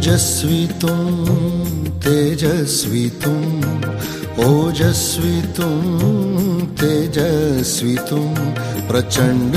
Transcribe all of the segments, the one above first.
ओजस्वी तुम तेजस्वी तुम, ओजस्वी तुम तेजस्वी तुम, प्रचंड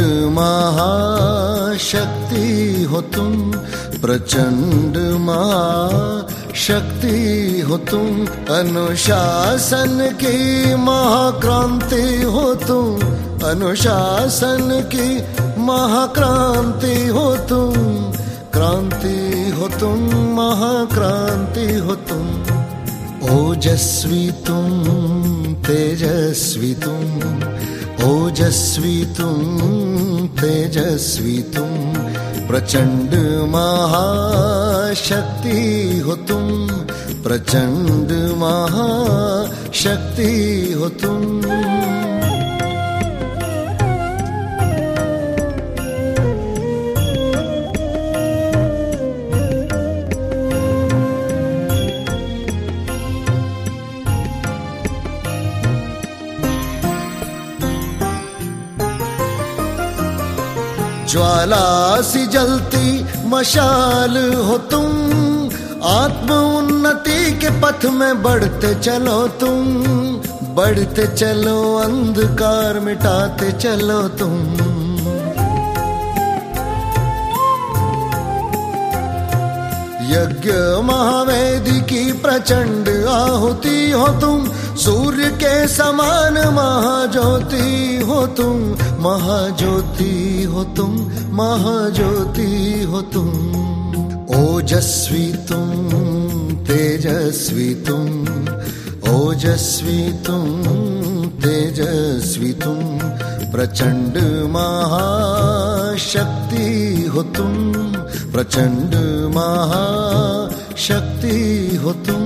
महाशक्ति हो तुम, प्रचंड महाशक्ति हो तुम, अनुशासन की महाक्रांति हो तुम, अनुशासन की महाक्रांति हो तुम, क्रांति हो तुम, महाक्रांति हो तुम। ओजस्वी तुम तेजस्वी तुम, ओजस्वी तुम तेजस्वी तुम, प्रचंड महाशक्ति हो तुम, प्रचंड महाशक्ति हो तुम। ज्वाला सी जलती मशाल हो तुम, आत्म उन्नति के पथ में बढ़ते चलो तुम, बढ़ते चलो अंधकार मिटाते चलो तुम। यज्ञ महावेदी की प्रचंड आहुति हो तुम, सूर्य के समान महाज्योति हो तुम, महाज्योति हो तुम, महाज्योति हो तुम। ओजस्वी तुम तेजस्वी तुम, ओजस्वी तुम तेजस्वी तुम, प्रचंड महाशक्ति हो तुम, प्रचंड महाशक्ति हो तुम।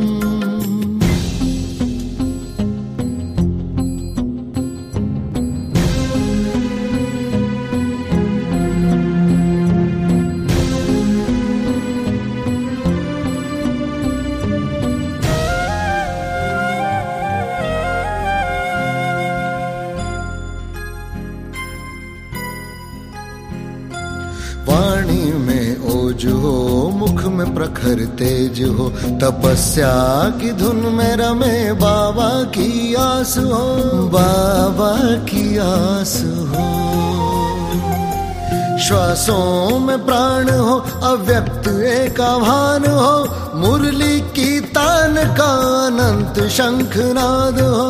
वाणी में ओज हो, मुख में प्रखर तेज हो, तपस्या की धुन में रमे बाबा की आस हो, बाबा की आस हो। श्वासों में प्राण हो, अव्यक्त एक आह्वान हो, मुरली की तान का अनंत शंखनाद हो।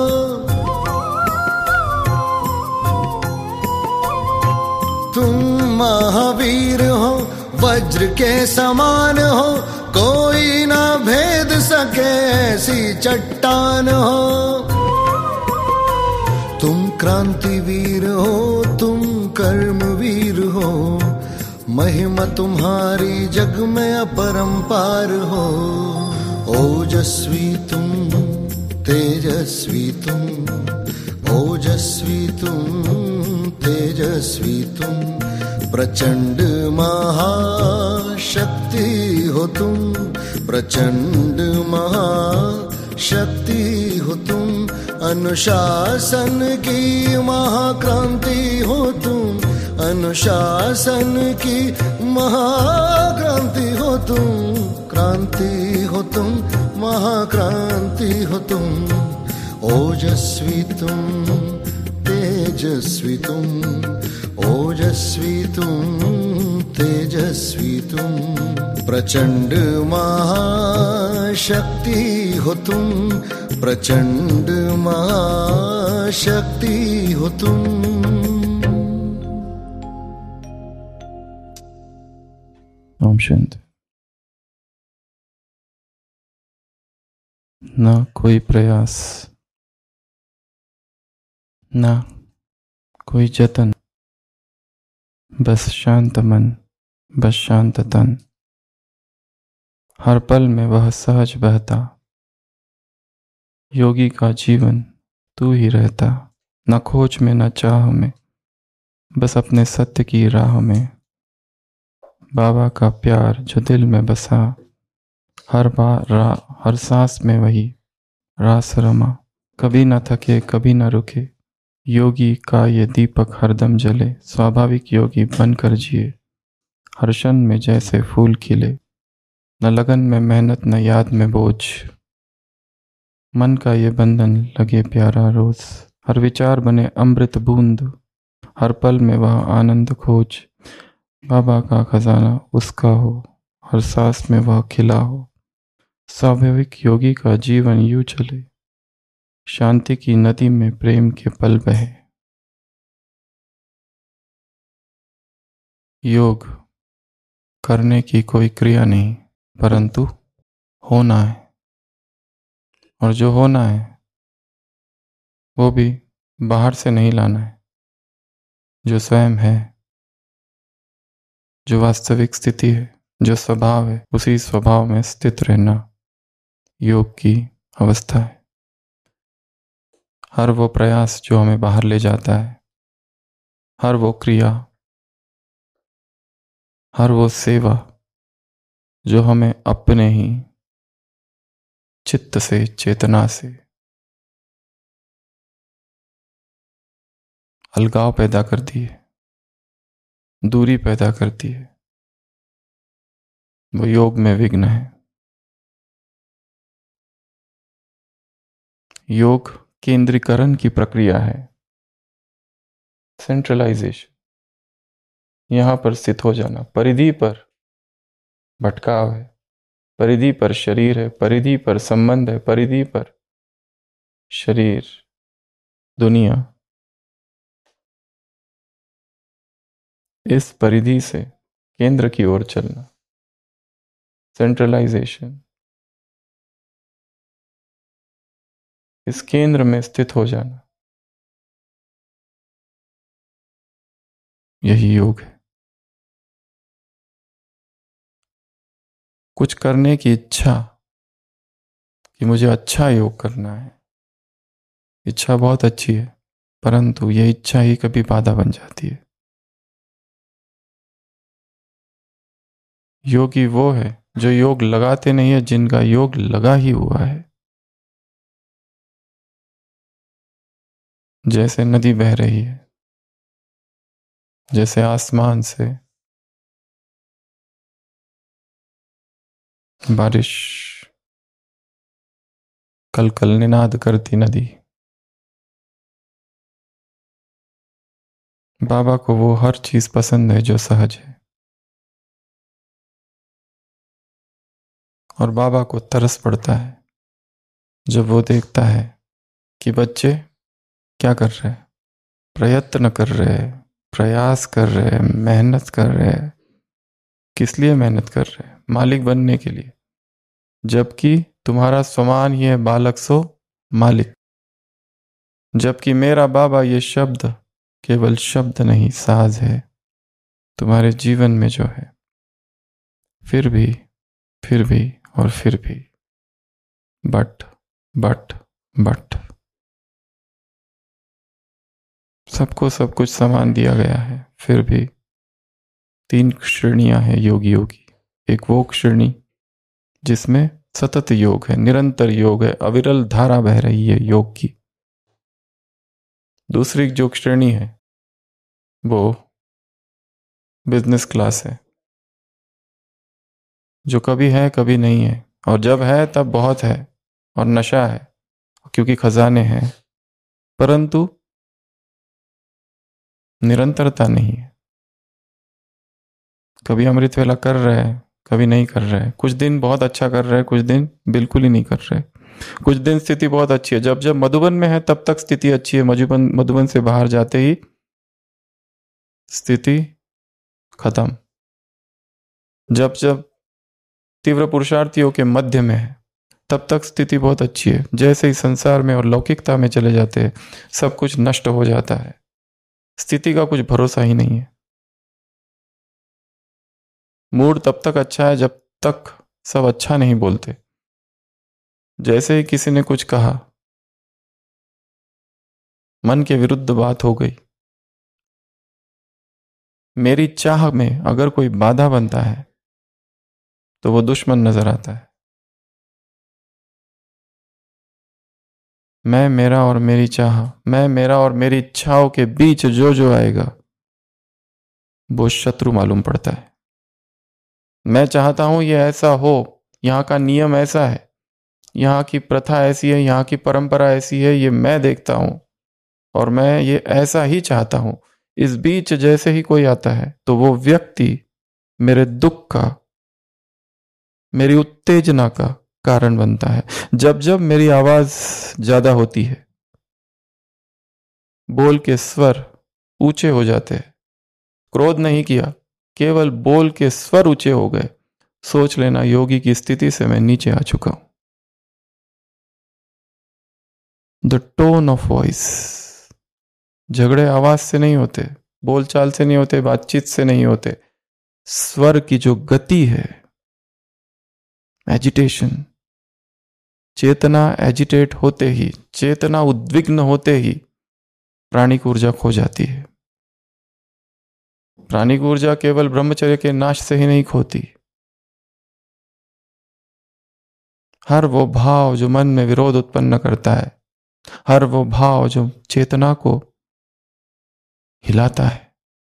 तुम महावीर हो, वज्र के समान हो, कोई ना भेद सके ऐसी चट्टान हो। तुम क्रांतिवीर हो, तुम कर्मवीर हो, महिमा तुम्हारी जग में अपरंपार हो। ओजस्वी तुम तेजस्वी तुम, ओजस्वी तुम तेजस्वी तुम, प्रचंड महाशक्ति हो तुम, प्रचंड महाशक्ति हो तुम, अनुशासन की महाक्रांति हो तुम, अनुशासन की महाक्रांति हो तुम, क्रांति हो तुम, महाक्रांति हो तुम। ओजस्वी तुम तेजस्वी तुम, ओजस्वी तुम तेजस्वी तुम, प्रचंड महाशक्ति हो तुम, प्रचंड महाशक्ति हो तुम। ओम शांति। ना कोई प्रयास, ना कोई जतन, बस शांत मन, बस शांत तन। हर पल में वह सहज बहता, योगी का जीवन तू ही रहता। न खोज में न चाह में, बस अपने सत्य की राह में। बाबा का प्यार जो दिल में बसा, हर बार हर सांस में वही रास रमा। कभी न थके कभी न रुके, योगी का ये दीपक हरदम जले। स्वाभाविक योगी बनकर जिए, हर क्षण में जैसे फूल खिले। न लगन में मेहनत, न याद में बोझ। मन का ये बंधन लगे प्यारा रोज। हर विचार बने अमृत बूंद, हर पल में वह आनंद खोज। बाबा का खजाना उसका हो, हर सांस में वह खिला हो। स्वाभाविक योगी का जीवन यूं चले, शांति की नदी में प्रेम के पल बहे। योग करने की कोई क्रिया नहीं, परंतु होना है। और जो होना है वो भी बाहर से नहीं लाना है। जो स्वयं है, जो वास्तविक स्थिति है, जो स्वभाव है, उसी स्वभाव में स्थित रहना योग की अवस्था है। हर वो प्रयास जो हमें बाहर ले जाता है, हर वो क्रिया, हर वो सेवा जो हमें अपने ही चित्त से, चेतना से अलगाव पैदा करती है, दूरी पैदा करती है, वो योग में विघ्न है। योग केंद्रीकरण की प्रक्रिया है, सेंट्रलाइजेशन। यहां पर स्थित हो जाना। परिधि पर भटकाव है, परिधि पर शरीर है, परिधि पर संबंध है, परिधि पर शरीर, दुनिया। इस परिधि से केंद्र की ओर चलना, सेंट्रलाइजेशन। इस केंद्र में स्थित हो जाना, यही योग है। कुछ करने की इच्छा कि मुझे अच्छा योग करना है, इच्छा बहुत अच्छी है, परंतु यह इच्छा ही कभी बाधा बन जाती है। योगी वो है जो योग लगाते नहीं है, जिनका योग लगा ही हुआ है। जैसे नदी बह रही है, जैसे आसमान से बारिश कल कल निनाद करती नदी। बाबा को वो हर चीज पसंद है जो सहज है, और बाबा को तरस पड़ता है जब वो देखता है कि बच्चे क्या कर रहे हैं, प्रयत्न कर रहे हैं, प्रयास कर रहे हैं, मेहनत कर रहे हैं। किस लिए मेहनत कर रहे हैं? मालिक बनने के लिए। जबकि तुम्हारा स्वमान ही है बालक सो मालिक। जबकि मेरा बाबा ये शब्द केवल शब्द नहीं, साज है तुम्हारे जीवन में जो है। फिर भी और फिर भी बट सबको सब कुछ समान दिया गया है। फिर भी 3 श्रेणियां हैं योगियों की। एक वो श्रेणी जिसमें सतत योग है, निरंतर योग है, अविरल धारा बह रही है योग की। दूसरी जो श्रेणी है वो बिजनेस क्लास है, जो कभी है कभी नहीं है, और जब है तब बहुत है और नशा है क्योंकि खजाने हैं, परंतु निरंतरता नहीं है। कभी अमृत वेला कर रहे हैं, कभी नहीं कर रहे हैं। कुछ दिन बहुत अच्छा कर रहे हैं, कुछ दिन बिल्कुल ही नहीं कर रहे। कुछ दिन स्थिति बहुत अच्छी है, जब जब मधुबन में है तब तक स्थिति अच्छी है, मधुबन से बाहर जाते ही स्थिति खत्म। जब जब तीव्र पुरुषार्थियों के मध्य में है तब तक स्थिति बहुत अच्छी है। जैसे ही संसार में और लौकिकता में चले जाते हैं सब कुछ नष्ट हो जाता है, स्थिति का कुछ भरोसा ही नहीं है। मूड तब तक अच्छा है जब तक सब अच्छा नहीं बोलते। जैसे ही किसी ने कुछ कहा, मन के विरुद्ध बात हो गई, मेरी चाह में अगर कोई बाधा बनता है तो वो दुश्मन नजर आता है। मैं मेरा और मेरी चाह, मैं मेरा और मेरी इच्छाओं के बीच जो जो आएगा वो शत्रु मालूम पड़ता है। मैं चाहता हूं ये ऐसा हो, यहाँ का नियम ऐसा है, यहाँ की प्रथा ऐसी है, यहाँ की परंपरा ऐसी है, ये मैं देखता हूँ और मैं ये ऐसा ही चाहता हूँ। इस बीच जैसे ही कोई आता है तो वो व्यक्ति मेरे दुख का, मेरी उत्तेजना का कारण बनता है। जब जब मेरी आवाज ज्यादा होती है, बोल के स्वर ऊंचे हो जाते हैं, क्रोध नहीं किया, केवल बोल के स्वर ऊंचे हो गए, सोच लेना योगी की स्थिति से मैं नीचे आ चुका हूं। द टोन ऑफ वॉइस, झगड़े आवाज से नहीं होते, बोलचाल से नहीं होते, बातचीत से नहीं होते, स्वर की जो गति है, एजिटेशन, चेतना एजिटेट होते ही, चेतना उद्विग्न होते ही प्राणिक ऊर्जा खो जाती है। प्राणिक ऊर्जा केवल ब्रह्मचर्य के नाश से ही नहीं खोती। हर वो भाव जो मन में विरोध उत्पन्न करता है, हर वो भाव जो चेतना को हिलाता है,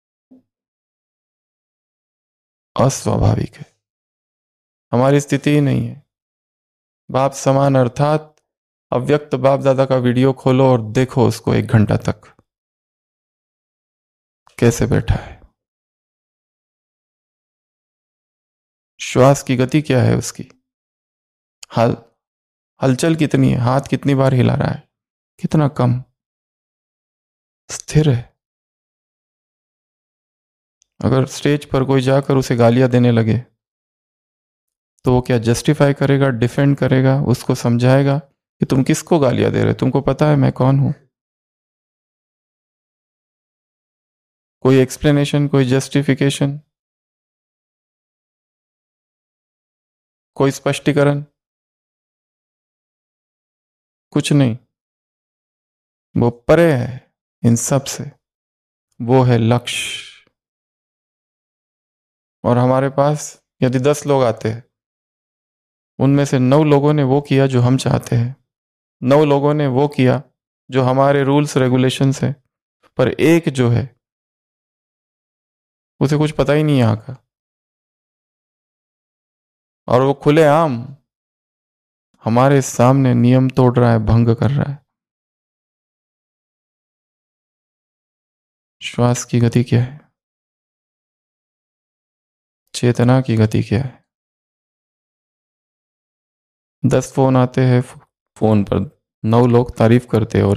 अस्वाभाविक है, हमारी स्थिति ही नहीं है। बाप समान अर्थात अव्यक्त बाप दादा का वीडियो खोलो और देखो उसको 1 घंटा तक कैसे बैठा है। श्वास की गति क्या है उसकी, हलचल कितनी है, हाथ कितनी बार हिला रहा है, कितना कम, स्थिर है। अगर स्टेज पर कोई जाकर उसे गालियां देने लगे तो वो क्या जस्टिफाई करेगा, डिफेंड करेगा, उसको समझाएगा कि तुम किसको गालियां दे रहे, तुमको पता है मैं कौन हूं? कोई एक्सप्लेनेशन, कोई जस्टिफिकेशन, कोई स्पष्टीकरण? कुछ नहीं। वो परे है इन सब से, वो है लक्ष्य। और हमारे पास यदि 10 लोग आते हैं, उनमें से 9 लोगों ने वो किया जो हम चाहते हैं, 9 लोगों ने वो किया जो हमारे रूल्स रेगुलेशंस है, पर एक जो है उसे कुछ पता ही नहीं यहाँ का, और वो खुलेआम हमारे सामने नियम तोड़ रहा है, भंग कर रहा है। श्वास की गति क्या है, चेतना की गति क्या है? 10 फोन आते हैं, फोन पर 9 लोग तारीफ करते हैं और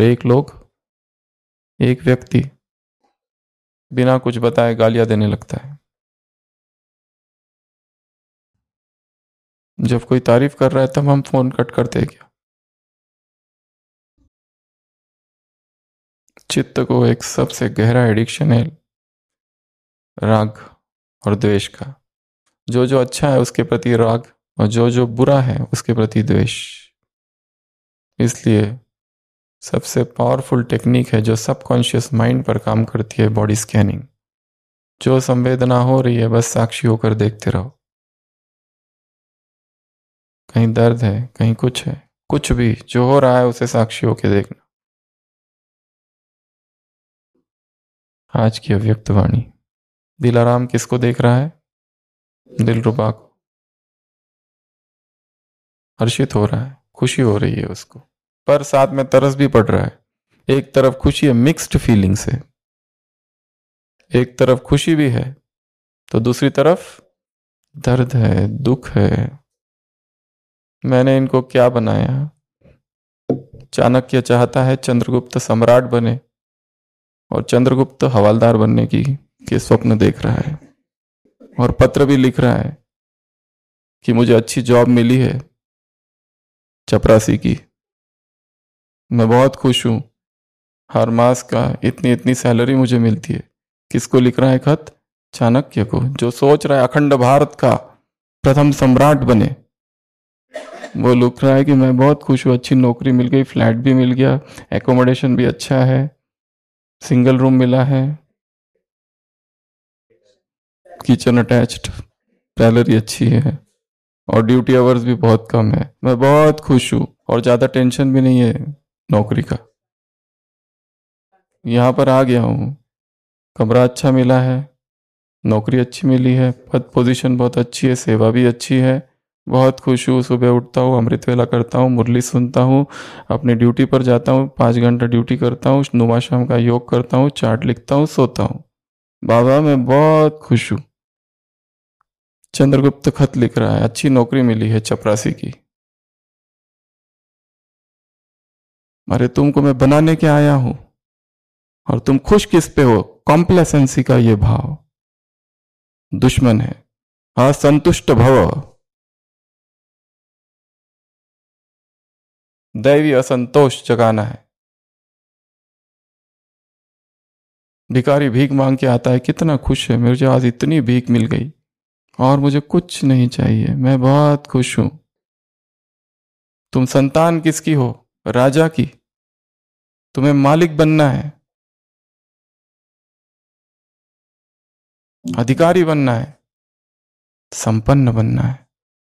एक व्यक्ति बिना कुछ बताए गालियां देने लगता है। जब कोई तारीफ कर रहा है तब हम फोन कट करते हैं क्या? चित्त को एक सबसे गहरा एडिक्शन है राग और द्वेष का। जो जो अच्छा है उसके प्रति राग और जो जो बुरा है उसके प्रति द्वेष। इसलिए सबसे पावरफुल टेक्निक है जो सबकॉन्शियस माइंड पर काम करती है, बॉडी स्कैनिंग। जो संवेदना हो रही है बस साक्षी होकर देखते रहो। कहीं दर्द है, कहीं कुछ है, कुछ भी जो हो रहा है उसे साक्षी होकर देखना। आज की अव्यक्त वाणी। दिलाराम किसको देख रहा है? दिलरुबा को। हर्षित हो रहा है, खुशी हो रही है उसको, पर साथ में तरस भी पड़ रहा है। एक तरफ खुशी है, मिक्स्ड फीलिंग्स है, एक तरफ खुशी भी है तो दूसरी तरफ दर्द है, दुख है। मैंने इनको क्या बनाया? चाणक्य चाहता है चंद्रगुप्त सम्राट बने और चंद्रगुप्त हवालदार बनने के स्वप्न देख रहा है और पत्र भी लिख रहा है कि मुझे अच्छी जॉब मिली है चपरासी की, मैं बहुत खुश हूं, हर मास का इतनी इतनी सैलरी मुझे मिलती है। किसको लिख रहा है खत? चाणक्य को, जो सोच रहा है अखंड भारत का प्रथम सम्राट बने। वो लिख रहा है कि मैं बहुत खुश हूं, अच्छी नौकरी मिल गई, फ्लैट भी मिल गया, एकोमोडेशन भी अच्छा है, सिंगल रूम मिला है, किचन अटैच्ड, सैलरी अच्छी है और ड्यूटी आवर्स भी बहुत कम है। मैं बहुत खुश हूं और ज्यादा टेंशन भी नहीं है नौकरी का। यहां पर आ गया हूं, कमरा अच्छा मिला है, नौकरी अच्छी मिली है, पद पोजीशन बहुत अच्छी है, सेवा भी अच्छी है बहुत खुश हूँ। सुबह उठता हूँ, अमृत वेला करता हूँ, मुरली सुनता हूँ, अपनी ड्यूटी पर जाता हूँ, 5 घंटा ड्यूटी करता हूँ, नुमाशाम का योग करता हूँ, चार्ट लिखता हूँ, सोता हूँ। बाबा मैं बहुत खुश हूँ। चंद्रगुप्त खत लिख रहा है, अच्छी नौकरी मिली है चपरासी की। अरे तुमको मैं बनाने के आया हूं और तुम खुश किस पे हो? कॉम्प्लेसेंसी का ये भाव दुश्मन है। असंतुष्ट भव, दैवी असंतोष जगाना है। भिखारी भीख मांग के आता है, कितना खुश है, मुझे आज इतनी भीख मिल गई और मुझे कुछ नहीं चाहिए, मैं बहुत खुश हूं। तुम संतान किसकी हो? राजा की। तुम्हें मालिक बनना है, अधिकारी बनना है, संपन्न बनना है।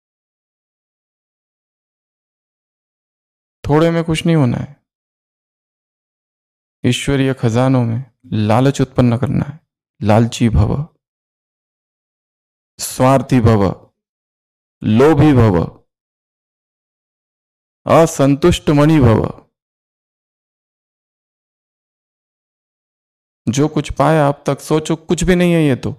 थोड़े में खुश नहीं होना है। ईश्वरीय खजानों में लालच उत्पन्न करना है। लालची भव, स्वार्थी भव, लोभी भव, असंतुष्ट मणि भव। जो कुछ पाया अब तक सोचो कुछ भी नहीं है ये तो।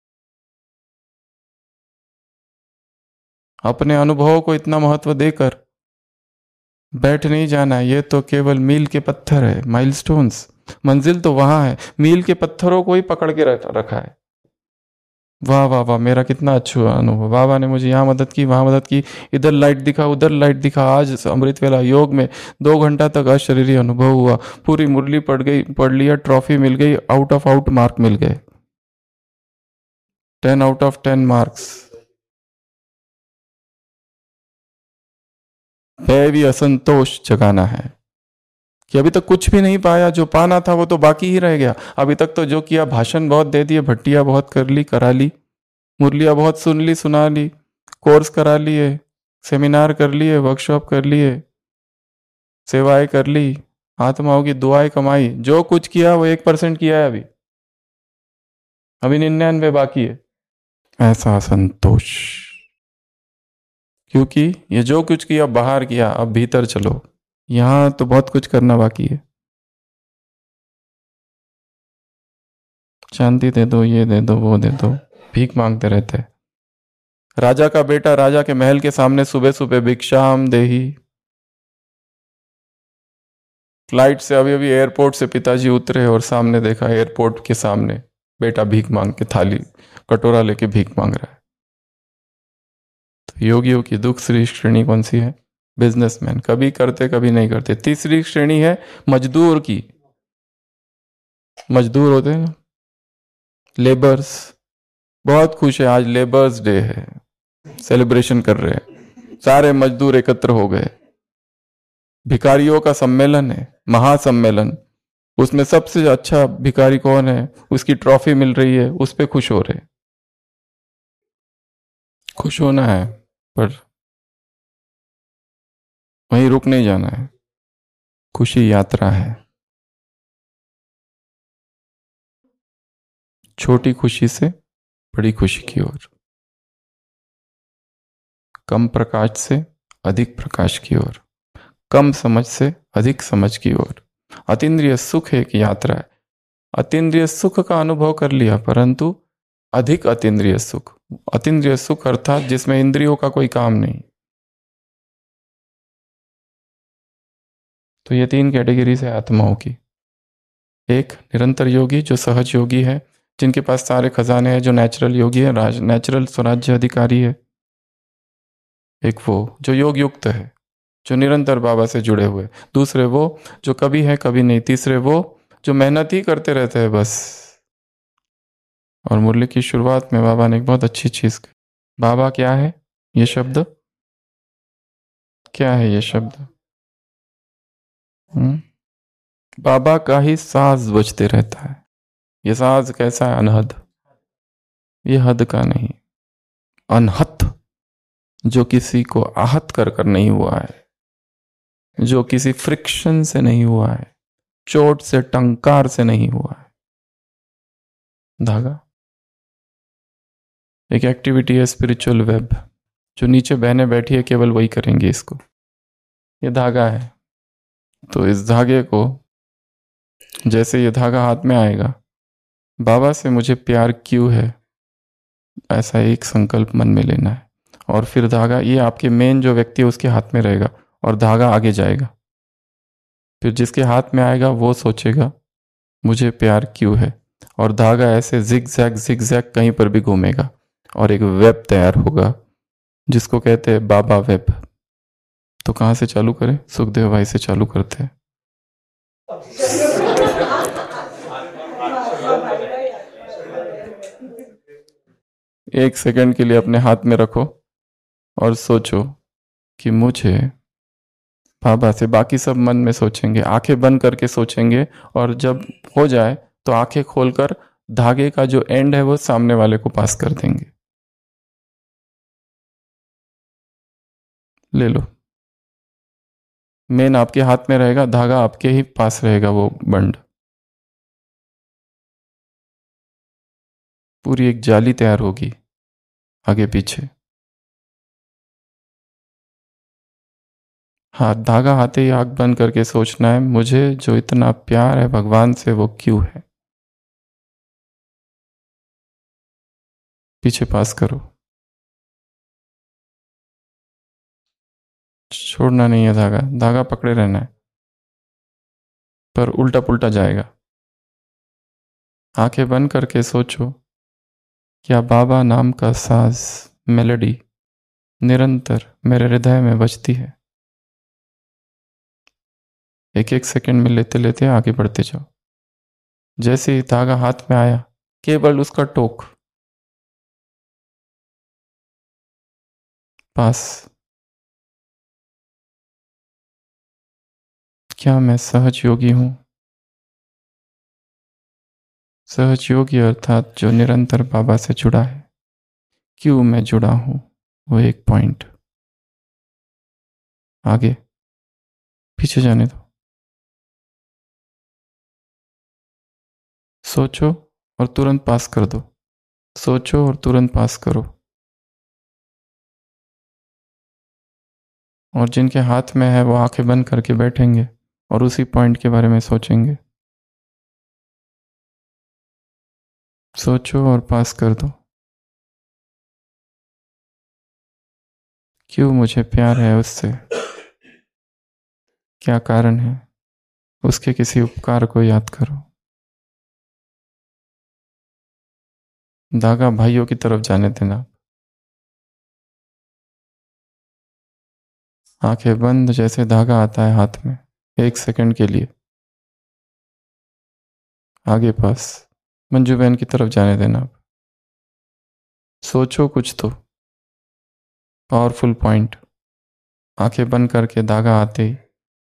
अपने अनुभवों को इतना महत्व देकर बैठ नहीं जाना है। ये तो केवल मील के पत्थर है, माइलस्टोन्स। मंजिल तो वहां है, मील के पत्थरों को ही पकड़ के रखा है। वाह वाह वाह, मेरा कितना अच्छा अनुभव। बाबा ने मुझे यहाँ मदद की, वहां मदद की, इधर लाइट दिखा, उधर लाइट दिखा। आज अमृत वेला योग में 2 घंटा तक अशरीरी अनुभव हुआ। पूरी मुरली पढ़ लिया, ट्रॉफी मिल गई, आउट ऑफ आउट मार्क मिल गए, 10 आउट ऑफ 10 मार्क्स। दैवी असंतोष जगाना है कि अभी तक कुछ भी नहीं पाया, जो पाना था वो तो बाकी ही रह गया। अभी तक तो जो किया, भाषण बहुत दे दिए, भट्टियां बहुत कर ली, करा ली, मुरलियां बहुत सुन ली, सुना ली, कोर्स करा लिए, सेमिनार कर लिए, वर्कशॉप कर लिए, सेवाएं कर ली, आत्माओं की दुआएं कमाई। जो कुछ किया वो 1% किया है। अभी 99 बाकी है। ऐसा असंतोष, क्योंकि ये जो कुछ किया बाहर किया, अब भीतर चलो। यहां तो बहुत कुछ करना बाकी है। शांति दे दो, ये दे दो, वो दे दो, भीख मांगते रहते हैं। राजा का बेटा राजा के महल के सामने सुबह सुबह भिक्षाम देही। फ्लाइट से अभी अभी एयरपोर्ट से पिताजी उतरे और सामने देखा, एयरपोर्ट के सामने बेटा भीख मांग के, थाली कटोरा लेके भीख मांग रहा है। तो योगियों की दुख श्री श्रेणी कौन सी है? बिजनेसमैन, कभी करते कभी नहीं करते। तीसरी श्रेणी है मजदूर की। मजदूर होते हैं ना, लेबर्स। बहुत खुश है, आज लेबर्स डे है, सेलिब्रेशन कर रहे हैं, सारे मजदूर एकत्र हो गए। भिखारियों का सम्मेलन है, महासम्मेलन। उसमें सबसे अच्छा भिखारी कौन है, उसकी ट्रॉफी मिल रही है, उस पे खुश हो रहे। खुश होना है, पर वहीं रुक नहीं जाना है। खुशी यात्रा है। छोटी खुशी से बड़ी खुशी की ओर, कम प्रकाश से अधिक प्रकाश की ओर, कम समझ से अधिक समझ की ओर। अतीन्द्रिय सुख एक यात्रा है। अतीन्द्रिय सुख का अनुभव कर लिया, परंतु अधिक अतीन्द्रिय सुख। अतीन्द्रिय सुख अर्थात जिसमें इंद्रियों का कोई काम नहीं। तो ये 3 कैटेगरीज है आत्माओं की। एक निरंतर योगी जो सहज योगी है, जिनके पास सारे खजाने हैं, जो नेचुरल योगी है, नेचुरल स्वराज्य अधिकारी है। एक वो जो योग युक्त है, जो निरंतर बाबा से जुड़े हुए। दूसरे वो जो कभी है कभी नहीं। तीसरे वो जो मेहनत ही करते रहते हैं बस। और मुरली की शुरुआत में बाबा ने एक बहुत अच्छी चीज कही। बाबा क्या है? ये शब्द क्या है? ये शब्द बाबा का ही साज बजते रहता है। ये साज कैसा है? अनहद। ये हद का नहीं, अनहत, जो किसी को आहत कर नहीं हुआ है, जो किसी फ्रिक्शन से नहीं हुआ है, चोट से टंकार से नहीं हुआ है। धागा एक एक्टिविटी है, स्पिरिचुअल वेब। जो नीचे बहनें बैठी है केवल वही करेंगे इसको। ये धागा है, तो इस धागे को, जैसे ये धागा हाथ में आएगा, बाबा से मुझे प्यार क्यों है, ऐसा एक संकल्प मन में लेना है। और फिर धागा, ये आपके मेन जो व्यक्ति है उसके हाथ में रहेगा और धागा आगे जाएगा। फिर जिसके हाथ में आएगा वो सोचेगा मुझे प्यार क्यों है, और धागा ऐसे जिग जैग कहीं पर भी घूमेगा और एक वेब तैयार होगा जिसको कहते हैं बाबा वेब। तो कहाँ से चालू करें? सुखदेव भाई से चालू करते हैं। एक सेकंड के लिए अपने हाथ में रखो और सोचो कि मुझे बाबा से, बाकी सब मन में सोचेंगे, आंखें बंद करके सोचेंगे, और जब हो जाए तो आंखें खोलकर धागे का जो एंड है वो सामने वाले को पास कर देंगे। ले लो, मेन आपके हाथ में रहेगा, धागा आपके ही पास रहेगा, वो बंड। पूरी एक जाली तैयार होगी आगे पीछे। हाथ, धागा आते ही आंख बंद करके सोचना है मुझे जो इतना प्यार है भगवान से वो क्यों है। पीछे पास करो, छोड़ना नहीं है धागा, धागा पकड़े रहना है, पर उल्टा पुल्टा जाएगा। आंखें बंद करके सोचो क्या बाबा नाम का साज, मेलोडी निरंतर मेरे हृदय में बजती है। एक एक सेकंड में लेते लेते आगे बढ़ते जाओ। जैसे ही धागा हाथ में आया, केवल उसका टोक पास। क्या मैं सहज योगी हूं? सहज योगी अर्थात जो निरंतर बाबा से जुड़ा है। क्यों मैं जुड़ा हूं? वो एक पॉइंट। आगे पीछे जाने दो, सोचो और तुरंत पास कर दो, सोचो और तुरंत पास करो। और जिनके हाथ में है वो आंखें बंद करके बैठेंगे और उसी पॉइंट के बारे में सोचेंगे। सोचो और पास कर दो। क्यों मुझे प्यार है उससे? क्या कारण है? उसके किसी उपकार को याद करो। धागा भाइयों की तरफ जाने देना। आंखें बंद, जैसे धागा आता है हाथ में, एक सेकंड के लिए आगे पास मंजू बहन की तरफ जाने देना। आप सोचो कुछ तो पावरफुल पॉइंट। आंखें बंद करके धागा आते ही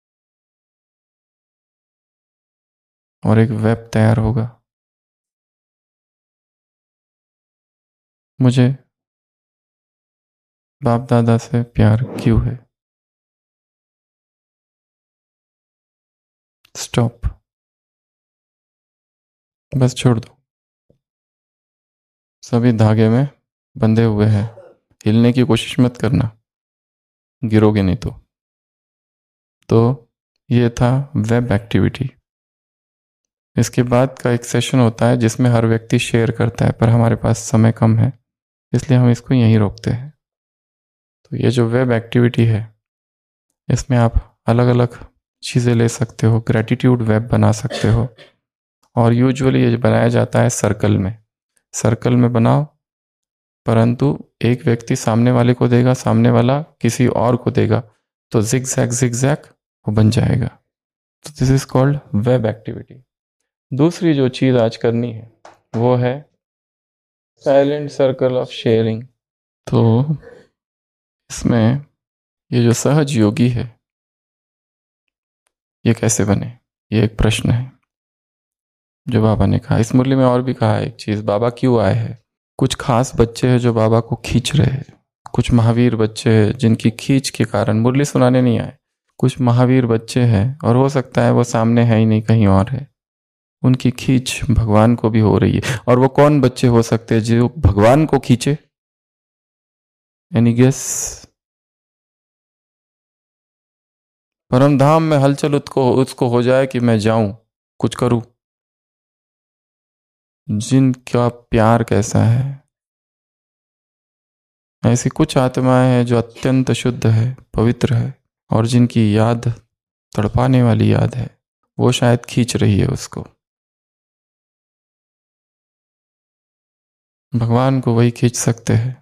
और एक वेब तैयार होगा। मुझे बाप दादा से प्यार क्यों है? स्टॉप, बस छोड़ दो। सभी धागे में बंधे हुए हैं, हिलने की कोशिश मत करना, गिरोगे नहीं तो ये था वेब एक्टिविटी। इसके बाद का एक सेशन होता है जिसमें हर व्यक्ति शेयर करता है, पर हमारे पास समय कम है इसलिए हम इसको यहीं रोकते हैं। तो ये जो वेब एक्टिविटी है इसमें आप अलग अलग चीज़ें ले सकते हो, ग्रैटिट्यूड वेब बना सकते हो। और यूजुअली ये बनाया जाता है सर्कल में। सर्कल में बनाओ, परंतु एक व्यक्ति सामने वाले को देगा, सामने वाला किसी और को देगा, तो जिग जैग वो बन जाएगा। तो this is called web activity. दूसरी जो चीज़ आज करनी है वो है साइलेंट सर्कल ऑफ शेयरिंग। तो इसमें ये जो सहज योगी है ये कैसे बने, ये एक प्रश्न है जो बाबा ने कहा। इस मुरली में और भी कहा है एक चीज़, बाबा क्यों आए हैं। कुछ खास बच्चे हैं जो बाबा को खींच रहे हैं, कुछ महावीर बच्चे हैं जिनकी खींच के कारण मुरली सुनाने नहीं आए। कुछ महावीर बच्चे हैं और हो सकता है वो सामने है ही नहीं, कहीं और है, उनकी खींच भगवान को भी हो रही है। और वो कौन बच्चे हो सकते हैं जो भगवान को खींचे? Any guess? परम धाम में हलचल उसको हो जाए कि मैं जाऊं, कुछ करूं। जिनका प्यार कैसा है, ऐसी कुछ आत्माएं हैं जो अत्यंत शुद्ध है, पवित्र है, और जिनकी याद तड़पाने वाली याद है, वो शायद खींच रही है उसको। भगवान को वही खींच सकते हैं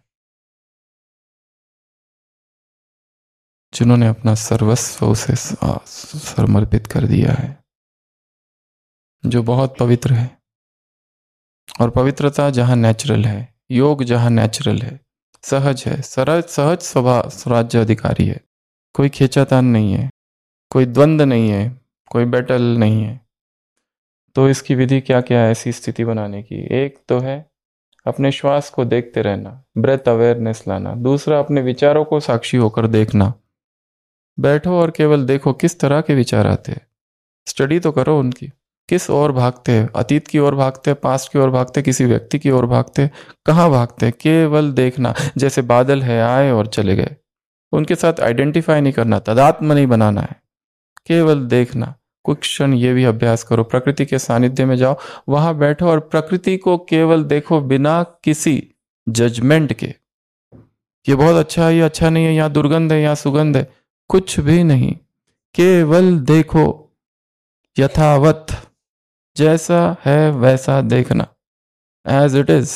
जिन्होंने अपना सर्वस्व उसे समर्पित कर दिया है, जो बहुत पवित्र है। और पवित्रता जहाँ नेचुरल है, योग जहाँ नेचुरल है, सहज है, सहज स्वभाव स्वराज्य अधिकारी है, कोई खींचातान नहीं है, कोई द्वंद्व नहीं है, कोई बैटल नहीं है। तो इसकी विधि क्या क्या है ऐसी स्थिति बनाने की? एक तो है अपने श्वास को देखते रहना, ब्रेथ अवेयरनेस लाना। दूसरा, अपने विचारों को साक्षी होकर देखना। बैठो और केवल देखो किस तरह के विचार आते हैं। स्टडी तो करो उनकी, किस ओर भागते हैं, अतीत की ओर भागते हैं, पास्ट की ओर भागते हैं, किसी व्यक्ति की ओर भागते हैं, कहाँ भागते हैं, केवल देखना। जैसे बादल है, आए और चले गए, उनके साथ आइडेंटिफाई नहीं करना, तदात्म नहीं बनाना है, केवल देखना। कुछ क्षण ये भी अभ्यास करो, प्रकृति के सानिध्य में जाओ, वहां बैठो और प्रकृति को केवल देखो बिना किसी जजमेंट के। ये बहुत अच्छा है, ये अच्छा नहीं है, यहाँ दुर्गंध है, यहाँ सुगंध है, कुछ भी नहीं, केवल देखो यथावत, जैसा है वैसा देखना, एज इट इज।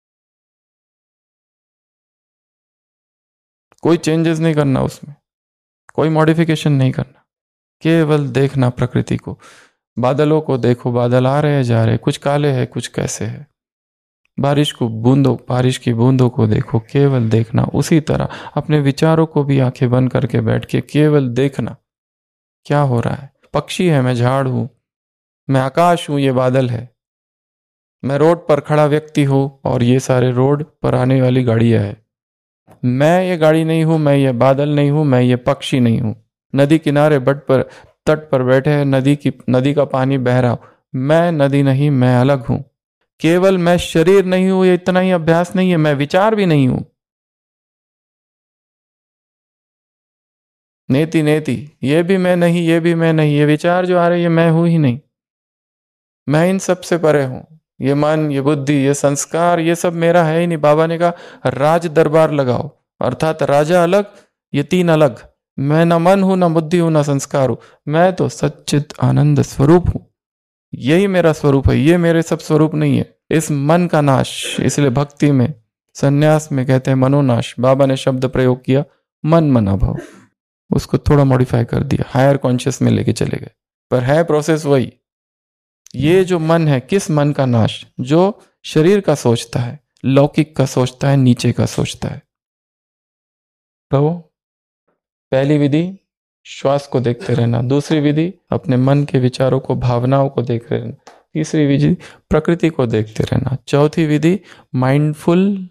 कोई चेंजेस नहीं करना उसमें, कोई मॉडिफिकेशन नहीं करना, केवल देखना प्रकृति को। बादलों को देखो, बादल आ रहे हैं जा रहे हैं, कुछ काले हैं कुछ कैसे है। बारिश की बूंदों को देखो, केवल देखना। उसी तरह अपने विचारों को भी आंखें बंद करके बैठ के केवल देखना, क्या हो रहा है। पक्षी है, मैं झाड़ हूं, मैं आकाश हूं, ये बादल है, मैं रोड पर खड़ा व्यक्ति हूं और ये सारे रोड पर आने वाली गाड़ियां है। मैं ये गाड़ी नहीं हूं, मैं ये बादल नहीं हूं, मैं ये पक्षी नहीं हूं। नदी किनारे तट पर बैठे हैं, नदी का पानी बह रहा हूं, मैं नदी नहीं, मैं अलग हूं। केवल मैं शरीर नहीं हूं, ये इतना ही अभ्यास नहीं है, मैं विचार भी नहीं हूं। नेति नेति, ये भी मैं नहीं, ये भी मैं नहीं, ये विचार जो आ रहे ये मैं हूं ही नहीं, मैं इन सब से परे हूं। ये मन, ये बुद्धि, ये संस्कार, ये सब मेरा है ही नहीं। बाबा ने कहा राज दरबार लगाओ, अर्थात राजा अलग, ये तीन अलग। मैं ना मन हूं, ना बुद्धि हूं, ना संस्कार हूं, मैं तो सच्चित आनंद स्वरूप हूं। यही मेरा स्वरूप है, ये मेरे सब स्वरूप नहीं है। इस मन का नाश, इसलिए भक्ति में, संन्यास में कहते हैं मनोनाश। बाबा ने शब्द प्रयोग किया मन मना भाव, उसको थोड़ा मॉडिफाई कर दिया, हायर कॉन्शियस में लेके चले गए, पर है प्रोसेस वही। ये जो मन है, किस मन का नाश? जो शरीर का सोचता है, लौकिक का सोचता है, नीचे का सोचता है। तो पहली विधि श्वास को देखते रहना, दूसरी विधि अपने मन के विचारों को, भावनाओं को देख रहना, तीसरी विधि प्रकृति को देखते रहना, चौथी विधि माइंडफुलनेस,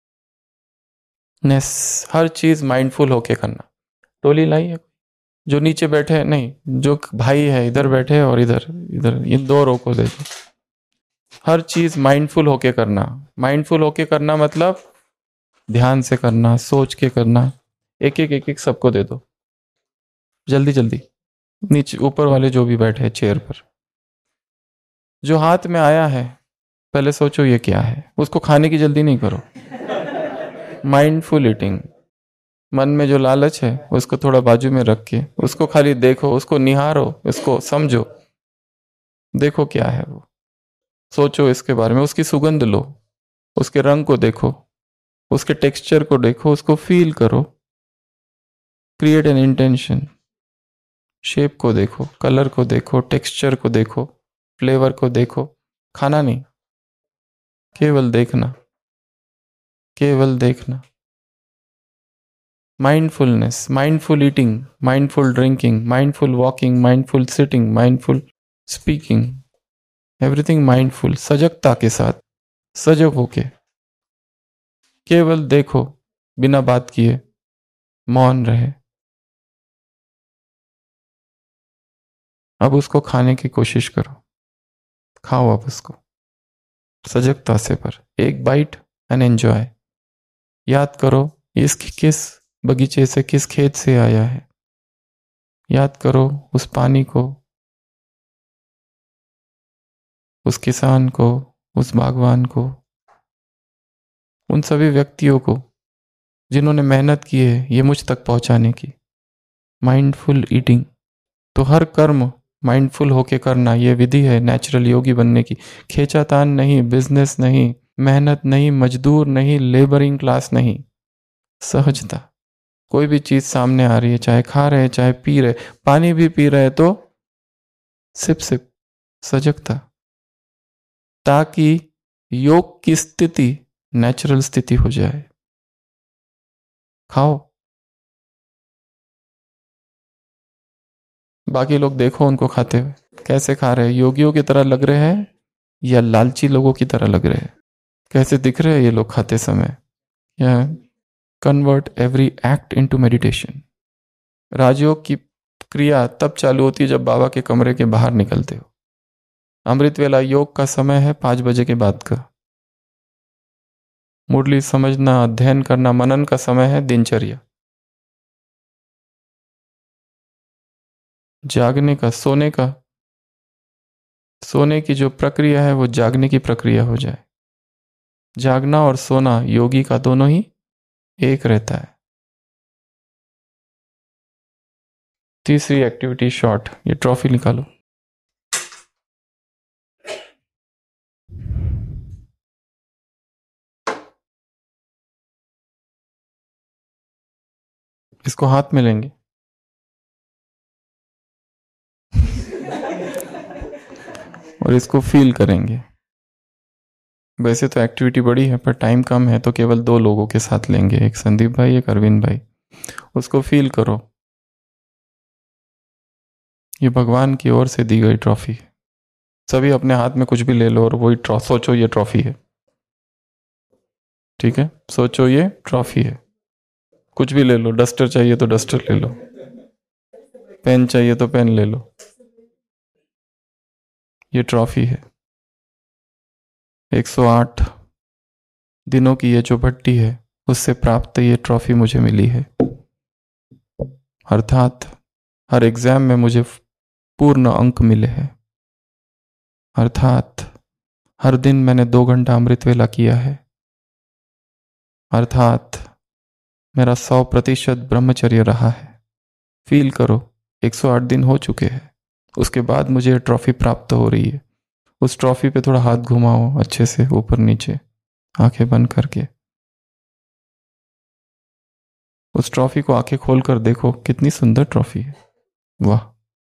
हर चीज माइंडफुल होके करना। टोली लाई है जो नीचे बैठे हैं, नहीं, जो भाई है इधर बैठे और इधर इधर, इन दो रो को देखो। हर चीज माइंडफुल होके करना। माइंडफुल होके करना मतलब ध्यान से करना, सोच के करना। एक एक सबको दे दो, जल्दी जल्दी। नीचे ऊपर वाले जो भी बैठे हैं चेयर पर, जो हाथ में आया है पहले सोचो ये क्या है, उसको खाने की जल्दी नहीं करो। Mindful eating. मन में जो लालच है उसको थोड़ा बाजू में रख के उसको खाली देखो, उसको निहारो, उसको समझो, देखो क्या है वो, सोचो इसके बारे में, उसकी सुगंध लो, उसके रंग को देखो, उसके टेक्सचर को देखो, उसको फील करो। Create an intention. शेप को देखो, कलर को देखो, टेक्सचर को देखो, फ्लेवर को देखो। खाना नहीं, केवल देखना, केवल देखना। Mindfulness, mindful eating, mindful drinking, mindful walking, mindful sitting, mindful speaking, everything mindful. सजगता के साथ, सजग होके केवल देखो, बिना बात किए, मौन रहे। अब उसको खाने की कोशिश करो, खाओ अब उसको सजगता से, पर एक बाइट एंड एंजॉय। याद करो इसकी किस बगीचे से, किस खेत से आया है। याद करो उस पानी को, उस किसान को, उस बागवान को, उन सभी व्यक्तियों को जिन्होंने मेहनत की है ये मुझ तक पहुंचाने की। माइंडफुल ईटिंग, तो हर कर्म माइंडफुल होके करना, ये विधि है नेचुरल योगी बनने की। खींचातान नहीं, बिजनेस नहीं, मेहनत नहीं, मजदूर नहीं, लेबरिंग क्लास नहीं, सहजता। कोई भी चीज सामने आ रही है, चाहे खा रहे चाहे पी रहे, पानी भी पी रहे तो सिप सिप, सजगता, ताकि योग की स्थिति नेचुरल स्थिति हो जाए। खाओ, बाकी लोग देखो उनको खाते हुए कैसे खा रहे हैं, योगियों की तरह लग रहे हैं या लालची लोगों की तरह लग रहे हैं, कैसे दिख रहे हैं ये लोग खाते समय। या convert every act into meditation. Rajyoga की क्रिया तब चालू होती है जब बाबा के कमरे के बाहर निकलते हो। अमृत वेला योग का समय है 5 बजे के बाद का। मुरली समझना, अध्ययन करना, मनन का समय है दिनचर्या। जागने का, सोने की जो प्रक्रिया है वो जागने की प्रक्रिया हो जाए। जागना और सोना योगी का दोनों ही एक रहता है। तीसरी एक्टिविटी शॉर्ट, ये ट्रॉफी निकालो। इसको हाथ में लेंगे और इसको फील करेंगे। वैसे तो एक्टिविटी बड़ी है पर टाइम कम है तो केवल 2 लोगों के साथ लेंगे, एक संदीप भाई, एक अरविंद भाई। उसको फील करो, ये भगवान की ओर से दी गई ट्रॉफी है। सभी अपने हाथ में कुछ भी ले लो और वही सोचो ये ट्रॉफी है। ठीक है, सोचो ये ट्रॉफी है। कुछ भी ले लो, डस्टर चाहिए तो डस्टर ले लो, पेन चाहिए तो पेन ले लो, ये ट्रॉफी है। 108 दिनों की ये जो भट्टी है उससे प्राप्त ये ट्रॉफी मुझे मिली है। अर्थात हर एग्जाम में मुझे पूर्ण अंक मिले हैं। अर्थात हर दिन मैंने 2 घंटा अमृत वेला किया है। अर्थात मेरा 100% ब्रह्मचर्य रहा है। फील करो 108 दिन हो चुके हैं, उसके बाद मुझे ट्रॉफी प्राप्त हो रही है। उस ट्रॉफी पे थोड़ा हाथ घुमाओ अच्छे से, ऊपर नीचे, आंखें बंद करके। उस ट्रॉफी को आंखें खोलकर देखो, कितनी सुंदर ट्रॉफी है। वाह।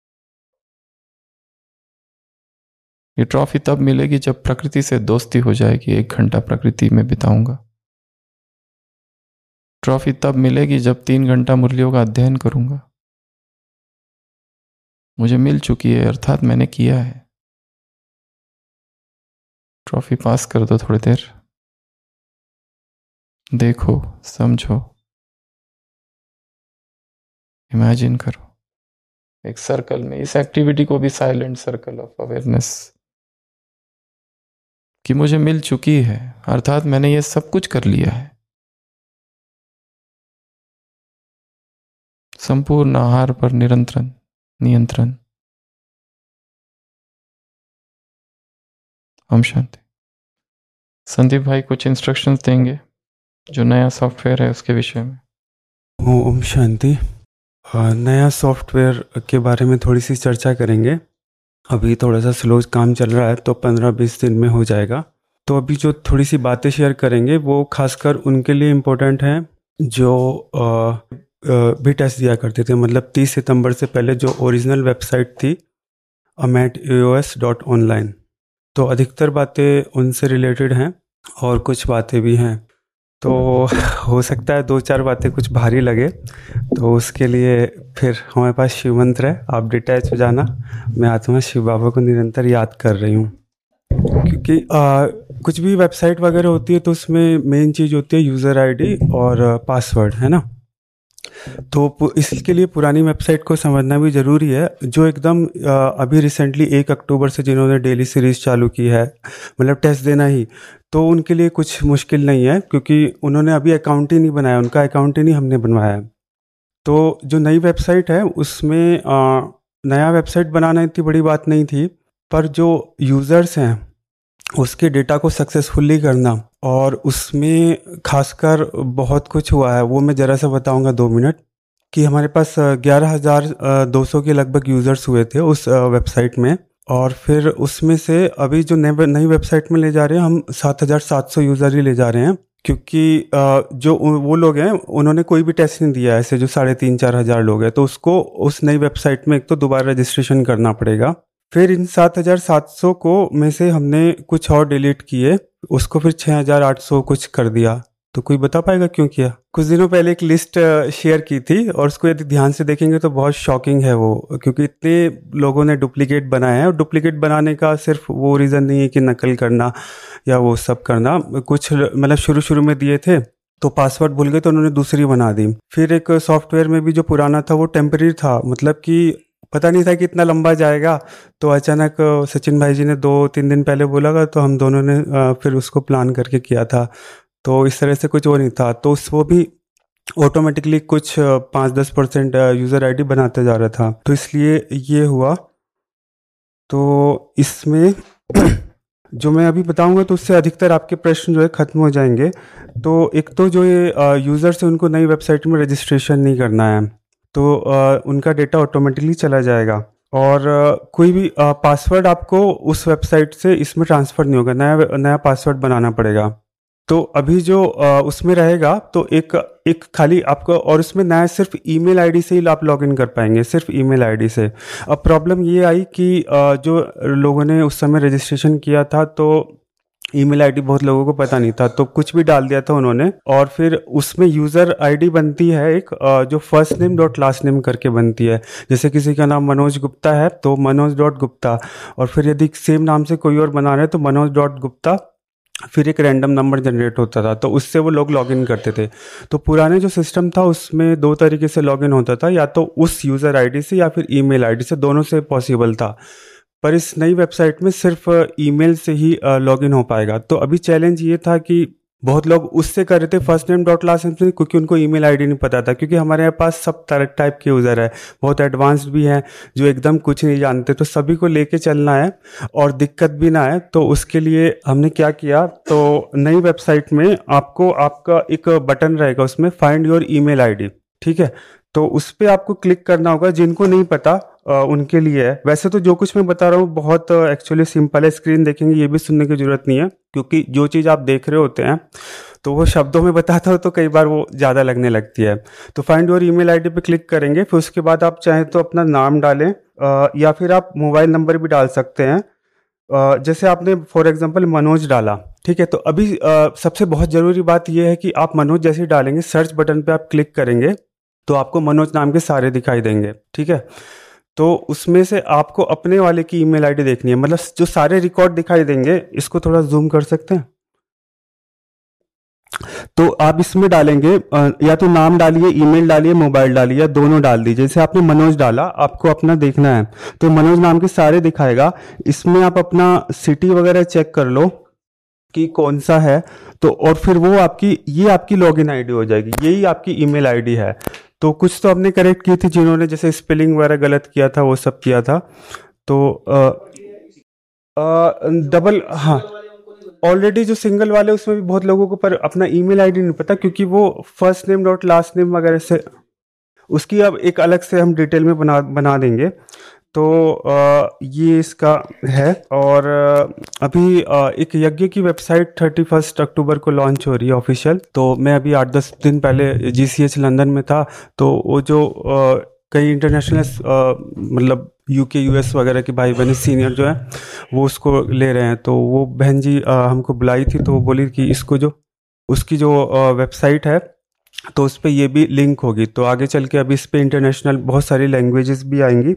ये ट्रॉफी तब मिलेगी जब प्रकृति से दोस्ती हो जाएगी। 1 घंटा प्रकृति में बिताऊंगा। ट्रॉफी तब मिलेगी जब 3 घंटा मुरलियों का अध्ययन करूंगा। मुझे मिल चुकी है, अर्थात मैंने किया है। ट्रॉफी पास कर दो थोड़ी देर, देखो, समझो, इमेजिन करो एक सर्कल में। इस एक्टिविटी को भी साइलेंट सर्कल ऑफ अवेयरनेस, कि मुझे मिल चुकी है, अर्थात मैंने ये सब कुछ कर लिया है। संपूर्ण आहार पर नियंत्रण। ओम शांति। संदीप भाई कुछ इंस्ट्रक्शंस देंगे जो नया सॉफ्टवेयर है उसके विषय में। ओम शांति। नया सॉफ्टवेयर के बारे में थोड़ी सी चर्चा करेंगे। अभी थोड़ा सा स्लो काम चल रहा है तो 15-20 दिन में हो जाएगा। तो अभी जो थोड़ी सी बातें शेयर करेंगे वो खासकर उनके लिए इम्पोर्टेंट हैं जो भी टेस्ट दिया करते थे। मतलब 30 सितंबर से पहले जो ओरिजिनल वेबसाइट थी ameteos.online, तो अधिकतर बातें उनसे रिलेटेड हैं और कुछ बातें भी हैं। तो हो सकता है 2-4 बातें कुछ भारी लगे, तो उसके लिए फिर हमारे पास शिव मंत्र है, आप डिटैच हो जाना। मैं आत्मा शिव बाबा को निरंतर याद कर रही हूँ, क्योंकि कुछ भी वेबसाइट वगैरह होती है तो उसमें मेन चीज़ होती है यूज़र आईडी और पासवर्ड, है ना। तो इसके लिए पुरानी वेबसाइट को समझना भी ज़रूरी है। जो एकदम अभी रिसेंटली 1 अक्टूबर से जिन्होंने डेली सीरीज़ चालू की है, मतलब टेस्ट देना ही, तो उनके लिए कुछ मुश्किल नहीं है, क्योंकि उन्होंने अभी अकाउंट ही नहीं बनाया, उनका अकाउंट ही नहीं हमने बनवाया है। तो जो नई वेबसाइट है उसमें नया वेबसाइट बनाना इतनी बड़ी बात नहीं थी, पर जो यूज़र्स हैं उसके डेटा को सक्सेसफुली करना, और उसमें खासकर बहुत कुछ हुआ है, वो मैं ज़रा सा बताऊंगा 2 मिनट। कि हमारे पास 11,200 के लगभग यूज़र्स हुए थे उस वेबसाइट में, और फिर उसमें से अभी जो नई वेबसाइट में ले जा रहे हैं हम 7,700 यूज़र ही ले जा रहे हैं, क्योंकि जो वो लोग हैं उन्होंने कोई भी टेस्ट नहीं दिया, ऐसे जो 3,500-4 हज़ार लोग हैं, तो उसको उस नई वेबसाइट में एक तो दोबारा रजिस्ट्रेशन करना पड़ेगा। फिर इन 7,700 को में से हमने कुछ और डिलीट किए, उसको फिर 6,800 कुछ कर दिया। तो कोई बता पाएगा क्यों किया? कुछ दिनों पहले एक लिस्ट शेयर की थी, और उसको यदि ध्यान से देखेंगे तो बहुत शॉकिंग है वो, क्योंकि इतने लोगों ने डुप्लीकेट बनाया है। और डुप्लीकेट बनाने का सिर्फ वो रीज़न नहीं है कि नकल करना या वो सब करना, कुछ मतलब शुरू में दिए थे तो पासवर्ड भूल गए तो उन्होंने दूसरी बना दी। फिर एक सॉफ्टवेयर में भी जो पुराना था वो टेम्परेरी था, मतलब कि पता नहीं था कि इतना लंबा जाएगा, तो अचानक सचिन भाई जी ने 2-3 दिन पहले बोला, तो हम दोनों ने फिर उसको प्लान करके किया था। तो इस तरह से कुछ वो नहीं था, तो वो भी ऑटोमेटिकली कुछ 5-10% यूज़र आईडी बनाते जा रहा था, तो इसलिए ये हुआ। तो इसमें जो मैं अभी बताऊंगा तो उससे अधिकतर आपके प्रश्न जो है ख़त्म हो जाएंगे। तो एक तो जो ये यूज़र्स है उनको नई वेबसाइट में रजिस्ट्रेशन नहीं करना है, तो उनका डेटा ऑटोमेटिकली चला जाएगा, और कोई भी पासवर्ड आपको उस वेबसाइट से इसमें ट्रांसफ़र नहीं होगा, नया पासवर्ड बनाना पड़ेगा। तो अभी जो उसमें रहेगा तो एक खाली आपको, और उसमें नया सिर्फ ईमेल आईडी से ही आप लॉगिन कर पाएंगे, सिर्फ ईमेल आईडी से। अब प्रॉब्लम ये आई कि जो लोगों ने उस समय रजिस्ट्रेशन किया था तो ईमेल आईडी बहुत लोगों को पता नहीं था, तो कुछ भी डाल दिया था उन्होंने, और फिर उसमें यूज़र आईडी बनती है एक जो first name dot last name करके बनती है। जैसे किसी का नाम मनोज गुप्ता है तो मनोज डॉट गुप्ता, और फिर यदि सेम नाम से कोई और बना रहे हैं तो मनोज डॉट गुप्ता, फिर एक रैंडम नंबर जनरेट होता था, तो उससे वो लोग लॉगिन करते थे। तो पुराने जो सिस्टम था उसमें 2 तरीके से लॉगिन होता था, या तो उस यूज़र आईडी से या फिर ईमेल आईडी से, दोनों से पॉसिबल था। पर इस नई वेबसाइट में सिर्फ ईमेल से ही लॉगिन हो पाएगा। तो अभी चैलेंज ये था कि बहुत लोग उससे कर रहे थे first name dot last name से, क्योंकि उनको ईमेल आईडी नहीं पता था, क्योंकि हमारे यहाँ पास सब तरह टाइप के यूज़र है, बहुत एडवांस्ड भी हैं जो एकदम कुछ नहीं जानते, तो सभी को लेके चलना है और दिक्कत भी ना है। तो उसके लिए हमने क्या किया, तो नई वेबसाइट में आपको आपका एक बटन रहेगा, उसमें फाइंड योर ईमेल आईडी, ठीक है, तो उस पर आपको क्लिक करना होगा। जिनको नहीं पता उनके लिए है, वैसे तो जो कुछ मैं बता रहा हूँ बहुत एक्चुअली सिंपल है, स्क्रीन देखेंगे ये भी सुनने की जरूरत नहीं है, क्योंकि जो चीज़ आप देख रहे होते हैं तो वो शब्दों में बताता हो तो कई बार वो ज़्यादा लगने लगती है। तो फाइंड योर ईमेल आईडी पे क्लिक करेंगे, फिर उसके बाद आप चाहें तो अपना नाम डालें, या फिर आप मोबाइल नंबर भी डाल सकते हैं। जैसे आपने फॉर एग्जांपल मनोज डाला, ठीक है, तो अभी सबसे बहुत ज़रूरी बात यह है कि आप मनोज जैसे ही डालेंगे, सर्च बटन पे आप क्लिक करेंगे तो आपको मनोज नाम के सारे दिखाई देंगे, ठीक है। तो उसमें से आपको अपने वाले की ईमेल आईडी देखनी है, मतलब जो सारे रिकॉर्ड दिखाई देंगे। इसको थोड़ा जूम कर सकते हैं, तो आप इसमें डालेंगे या तो नाम डालिए, ईमेल डालिए, मोबाइल डालिए, या दोनों डाल दीजिए। जैसे आपने मनोज डाला, आपको अपना देखना है तो मनोज नाम के सारे दिखाएगा। इसमें आप अपना सिटी वगैरह चेक कर लो कि कौन सा है, तो और फिर वो ये आपकी लॉगिन आईडी हो जाएगी, यही आपकी ईमेल आईडी है। तो कुछ तो हमने करेक्ट की थी, जिन्होंने जैसे स्पेलिंग वगैरह गलत किया था वो सब किया था। तो डबल, हाँ, ऑलरेडी जो सिंगल वाले उसमें भी बहुत लोगों को पर अपना ईमेल आईडी नहीं पता, क्योंकि वो first name dot last name वगैरह से, उसकी अब एक अलग से हम डिटेल में बना देंगे। तो ये इसका है। और अभी एक यज्ञ की वेबसाइट 31 अक्टूबर को लॉन्च हो रही है ऑफिशियल। तो मैं अभी 8-10 दिन पहले GCH लंदन में था, तो वो जो कई इंटरनेशनल मतलब UK US वगैरह के भाई बहन सीनियर जो है वो उसको ले रहे हैं। तो वो बहन जी हमको बुलाई थी, तो वो बोली कि इसको जो उसकी जो वेबसाइट है तो उस पर ये भी लिंक होगी, तो आगे चल के अभी इस पर इंटरनेशनल बहुत सारी लैंग्वेजेस भी आएंगी।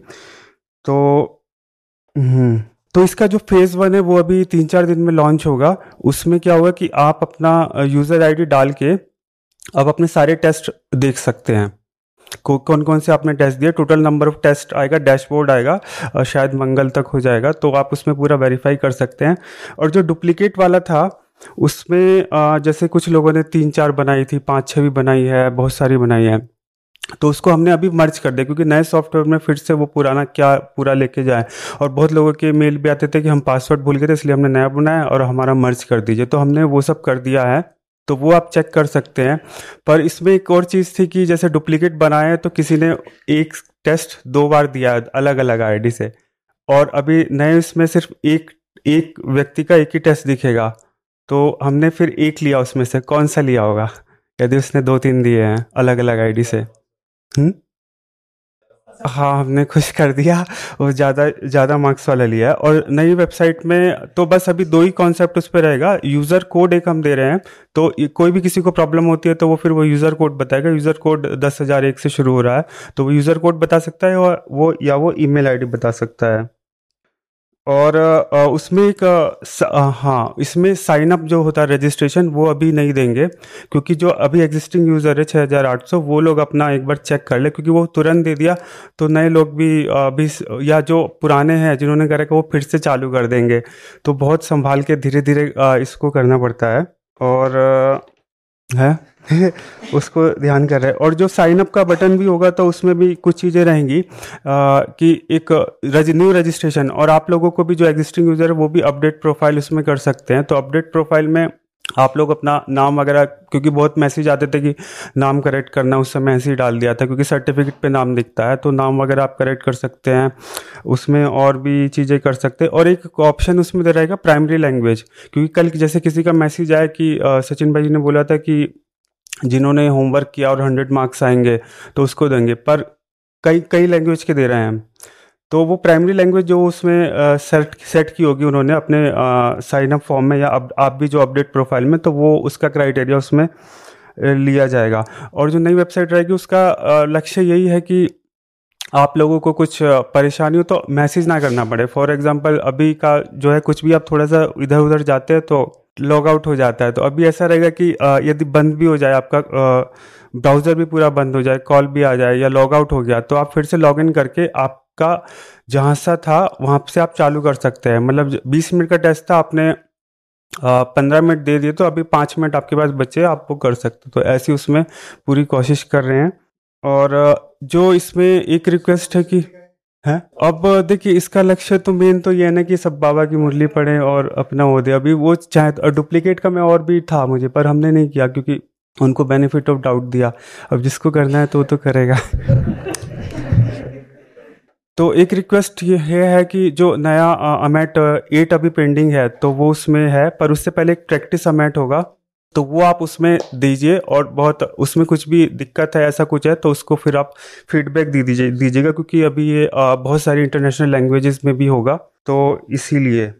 तो इसका जो फेज़ 1 है वो अभी 3-4 दिन में लॉन्च होगा। उसमें क्या होगा कि आप अपना यूज़र आईडी डाल के अब अपने सारे टेस्ट देख सकते हैं, कौन कौन से आपने टेस्ट दिए, टोटल नंबर ऑफ टेस्ट आएगा, डैशबोर्ड आएगा, शायद मंगल तक हो जाएगा, तो आप उसमें पूरा वेरीफाई कर सकते हैं। और जो डुप्लीकेट वाला था उसमें जैसे कुछ लोगों ने 3-4 बनाई थी, 5-6 भी बनाई है, बहुत सारी बनाई है, तो उसको हमने अभी मर्ज कर दिया, क्योंकि नए सॉफ्टवेयर में फिर से वो पुराना क्या पूरा लेके जाए। और बहुत लोगों के मेल भी आते थे कि हम पासवर्ड भूल गए थे, इसलिए हमने नया बनाया और हमारा मर्ज कर दीजिए, तो हमने वो सब कर दिया है, तो वो आप चेक कर सकते हैं। पर इसमें एक और चीज़ थी कि जैसे डुप्लीकेट बनाए तो किसी ने एक टेस्ट 2 बार दिया अलग अलग आईडी से, और अभी नए इसमें सिर्फ एक एक व्यक्ति का एक ही टेस्ट दिखेगा, तो हमने फिर एक लिया, उसमें से कौन सा लिया होगा यदि उसने 2-3 दिए हैं अलग अलग आईडी से। हाँ, हमने खुश कर दिया, वो ज़्यादा मार्क्स वाला लिया है। और नई वेबसाइट में तो बस अभी 2 ही कॉन्सेप्ट उस पर रहेगा। यूज़र कोड एक हम दे रहे हैं, तो कोई भी किसी को प्रॉब्लम होती है तो वो फिर वो यूज़र कोड बताएगा। यूज़र कोड 10,001 से शुरू हो रहा है, तो वो यूज़र कोड बता सकता है, और वो ईमेल आईडी बता सकता है। और उसमें एक हाँ, इसमें साइन अप जो होता है रजिस्ट्रेशन, वो अभी नहीं देंगे, क्योंकि जो अभी एग्जिस्टिंग यूज़र है 6,800, वो लोग अपना एक बार चेक कर ले, क्योंकि वो तुरंत दे दिया तो नए लोग भी या जो पुराने हैं जिन्होंने करा वो फिर से चालू कर देंगे, तो बहुत संभाल के धीरे धीरे इसको करना पड़ता है। और है उसको ध्यान कर रहे हैं। और जो साइन अप का बटन भी होगा तो उसमें भी कुछ चीज़ें रहेंगी कि एक न्यू रजिस्ट्रेशन, और आप लोगों को भी जो एग्जिस्टिंग यूज़र है वो भी अपडेट प्रोफाइल उसमें कर सकते हैं। तो अपडेट प्रोफाइल में आप लोग अपना नाम वगैरह, क्योंकि बहुत मैसेज आते थे कि नाम करेक्ट करना, उस समय ऐसे ही डाल दिया था, क्योंकि सर्टिफिकेट पे नाम दिखता है, तो नाम वगैरह आप करेक्ट कर सकते हैं उसमें, और भी चीज़ें कर सकते हैं। और एक ऑप्शन उसमें दे रहेगा प्राइमरी लैंग्वेज, क्योंकि कल जैसे किसी का मैसेज आया कि सचिन भाई ने बोला था कि जिन्होंने होमवर्क किया और 100 मार्क्स आएंगे तो उसको देंगे, पर कई लैंग्वेज के दे रहे हैं। तो वो प्राइमरी लैंग्वेज जो उसमें सेट की होगी उन्होंने अपने साइन अप फॉर्म में, या आप भी जो अपडेट प्रोफाइल में, तो वो उसका क्राइटेरिया उसमें लिया जाएगा। और जो नई वेबसाइट रहेगी उसका लक्ष्य यही है कि आप लोगों को कुछ परेशानी हो तो मैसेज ना करना पड़े। फॉर एग्जांपल अभी का जो है, कुछ भी आप थोड़ा सा इधर उधर जाते हैं तो लॉग आउट हो जाता है, तो अभी ऐसा रहेगा कि यदि बंद भी हो जाए आपका ब्राउज़र भी पूरा बंद हो जाए, कॉल भी आ जाए या लॉग आउट हो गया, तो आप फिर से लॉग इन करके आपका जहाँ सा था वहाँ से आप चालू कर सकते हैं। मतलब 20 मिनट का टेस्ट था, आपने 15 मिनट दे दिए, तो अभी 5 मिनट आपके पास बचे, आप वो कर सकते। तो ऐसी उसमें पूरी कोशिश कर रहे हैं। और जो इसमें एक रिक्वेस्ट है कि है, अब देखिए इसका लक्ष्य तो मेन तो ये है ना कि सब बाबा की मुरली पढ़े और अपना हो दे। अभी वो चाहे डुप्लीकेट का मैं और भी था मुझे, पर हमने नहीं किया क्योंकि उनको बेनिफिट ऑफ डाउट दिया। अब जिसको करना है तो वो तो करेगा। तो एक रिक्वेस्ट ये है कि जो नया अमेट 8 अभी पेंडिंग है तो वो उसमें है, पर उससे पहले एक प्रैक्टिस अमेट होगा, तो वो आप उसमें दीजिए। और बहुत उसमें कुछ भी दिक्कत है ऐसा कुछ है तो उसको फिर आप फीडबैक दीजिएगा, क्योंकि अभी ये बहुत सारी इंटरनेशनल लैंग्वेजेस में भी होगा, तो इसीलिए।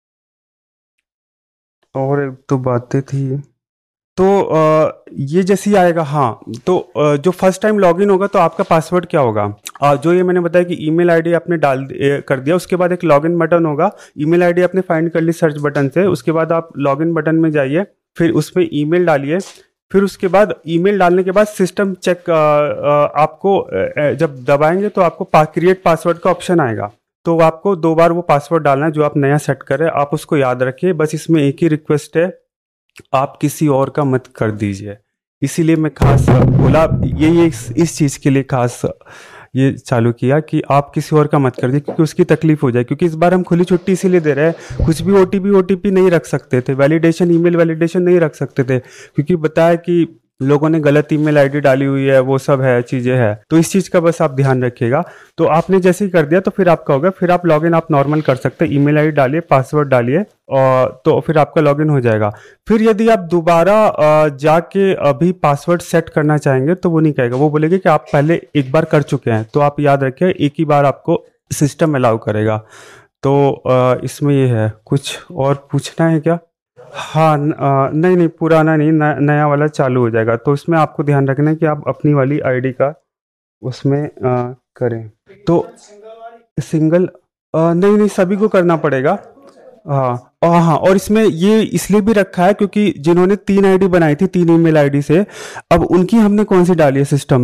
और एक तो बातें थी, तो ये जैसे ही आएगा, हाँ, तो जो फर्स्ट टाइम लॉगिन होगा तो आपका पासवर्ड क्या होगा, जो ये मैंने बताया कि ईमेल आईडी आपने कर दिया, उसके बाद एक लॉगिन बटन होगा। ईमेल आईडी आपने फाइंड कर ली सर्च बटन से, उसके बाद आप लॉगिन बटन में जाइए, फिर उसमें ईमेल डालिए, फिर उसके बाद ईमेल डालने के बाद सिस्टम चेक आपको जब दबाएंगे तो आपको क्रिएट पासवर्ड का ऑप्शन आएगा, तो आपको 2 बार वो पासवर्ड डालना है जो आप नया सेट करें। आप उसको याद रखिए, बस इसमें एक ही रिक्वेस्ट है, आप किसी और का मत कर दीजिए। इसीलिए मैं खास बोला, ये इस चीज़ के लिए खास ये चालू किया कि आप किसी और का मत कर दीजिए, क्योंकि उसकी तकलीफ हो जाए। क्योंकि इस बार हम खुली छुट्टी इसीलिए दे रहे हैं, कुछ भी ओटीपी नहीं रख सकते थे, वैलिडेशन ईमेल वैलिडेशन नहीं रख सकते थे, क्योंकि बताया कि लोगों ने गलत ईमेल आईडी डाली हुई है, वो सब है चीज़ें हैं। तो इस चीज़ का बस आप ध्यान रखिएगा। तो आपने जैसे ही कर दिया तो फिर आपका होगा, फिर आप लॉगिन आप नॉर्मल कर सकते हैं, ईमेल आईडी डालिए, पासवर्ड डालिए, और तो फिर आपका लॉगिन हो जाएगा। फिर यदि आप दोबारा जाके अभी पासवर्ड सेट करना चाहेंगे तो वो नहीं कहेगा, वो बोलेगा कि आप पहले एक बार कर चुके हैं। तो आप याद रखिए, एक ही बार आपको सिस्टम अलाउ करेगा। तो इसमें ये है। कुछ और पूछना है क्या? हाँ, नहीं पुराना नहीं, नया वाला चालू हो जाएगा। तो इसमें आपको ध्यान रखना है कि आप अपनी वाली आईडी का उसमें करें। तो सिंगल नहीं सभी को करना पड़ेगा। हाँ, और इसमें ये इसलिए भी रखा है क्योंकि जिन्होंने 3 आईडी बनाई थी 3 ईमेल आईडी से, अब उनकी हमने कौन सी डाली है सिस्टम में,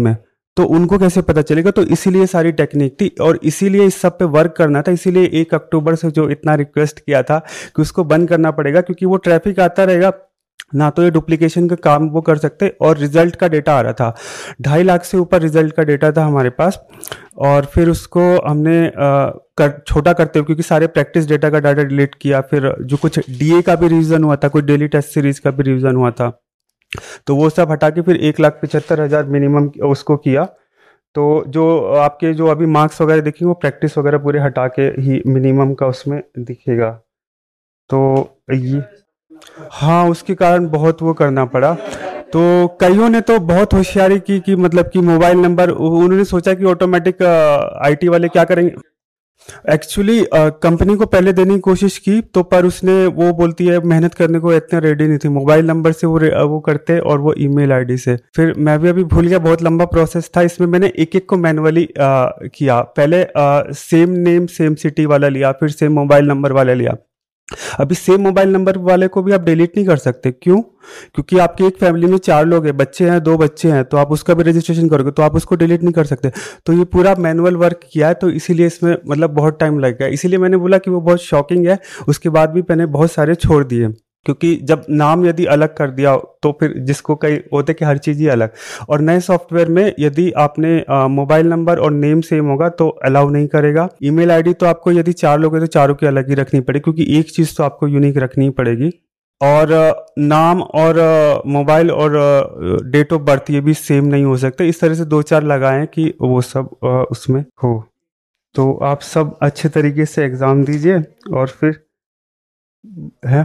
तो उनको कैसे पता चलेगा? तो इसीलिए सारी टेक्निक थी और इसीलिए इस सब पे वर्क करना था। इसीलिए 1 अक्टूबर से जो इतना रिक्वेस्ट किया था कि उसको बंद करना पड़ेगा, क्योंकि वो ट्रैफिक आता रहेगा ना, तो ये डुप्लीकेशन का काम वो कर सकते। और रिजल्ट का डेटा आ रहा था, 2.5 लाख से ऊपर रिजल्ट का डेटा था हमारे पास। और फिर उसको हमने छोटा करते हुए, क्योंकि सारे प्रैक्टिस डेटा का डाटा डिलीट किया, फिर जो कुछ डीए का भी रिवीजन हुआ था, कुछ डेली टेस्ट सीरीज का भी रिवीजन हुआ था, तो वो सब हटा के फिर 1,75,000 मिनिमम उसको किया। तो जो आपके जो अभी मार्क्स वगैरह देखेंगे वो प्रैक्टिस वगैरह पूरे हटा के ही मिनिमम का उसमें दिखेगा। तो ये हाँ, उसके कारण बहुत वो करना पड़ा। तो कईयों ने तो बहुत होशियारी की कि मतलब कि मोबाइल नंबर, उन्होंने सोचा कि ऑटोमेटिक आईटी वाले क्या करेंगे। एक्चुअली कंपनी को पहले देने की कोशिश की, तो पर उसने वो बोलती है मेहनत करने को इतने रेडी नहीं थी। मोबाइल नंबर से वो करते और वो ईमेल आईडी से। फिर मैं भी अभी भूल गया, बहुत लंबा प्रोसेस था इसमें। मैंने एक एक को मैनुअली किया। पहले सेम नेम सेम सिटी वाला लिया, फिर सेम मोबाइल नंबर वाला लिया। अभी सेम मोबाइल नंबर वाले को भी आप डिलीट नहीं कर सकते। क्यों? क्योंकि आपकी एक फैमिली में 4 लोग हैं, बच्चे हैं, 2 बच्चे हैं, तो आप उसका भी रजिस्ट्रेशन करोगे तो आप उसको डिलीट नहीं कर सकते। तो ये पूरा मैनुअल वर्क किया है, तो इसीलिए इसमें मतलब बहुत टाइम लग गया। इसीलिए मैंने बोला कि वो बहुत शॉकिंग है। उसके बाद भी मैंने बहुत सारे छोड़ दिए, क्योंकि जब नाम यदि अलग कर दिया तो फिर जिसको कई होते कि हर चीज़ ही अलग। और नए सॉफ्टवेयर में यदि आपने मोबाइल नंबर और नेम सेम होगा तो अलाउ नहीं करेगा। ईमेल आईडी तो आपको यदि 4 लोग हैं तो चारों की अलग ही रखनी पड़ेगी, क्योंकि एक चीज़ तो आपको यूनिक रखनी पड़ेगी। और नाम और मोबाइल और डेट ऑफ बर्थ ये भी सेम नहीं हो सकते। इस तरह से 2-4 लगाएं कि वो सब उसमें हो। तो आप सब अच्छे तरीके से एग्ज़ाम दीजिए और फिर है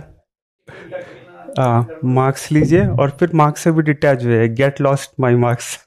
मार्क्स लीजिए और फिर मार्क्स से भी डिटैच हुए, गेट लॉस्ट माय मार्क्स।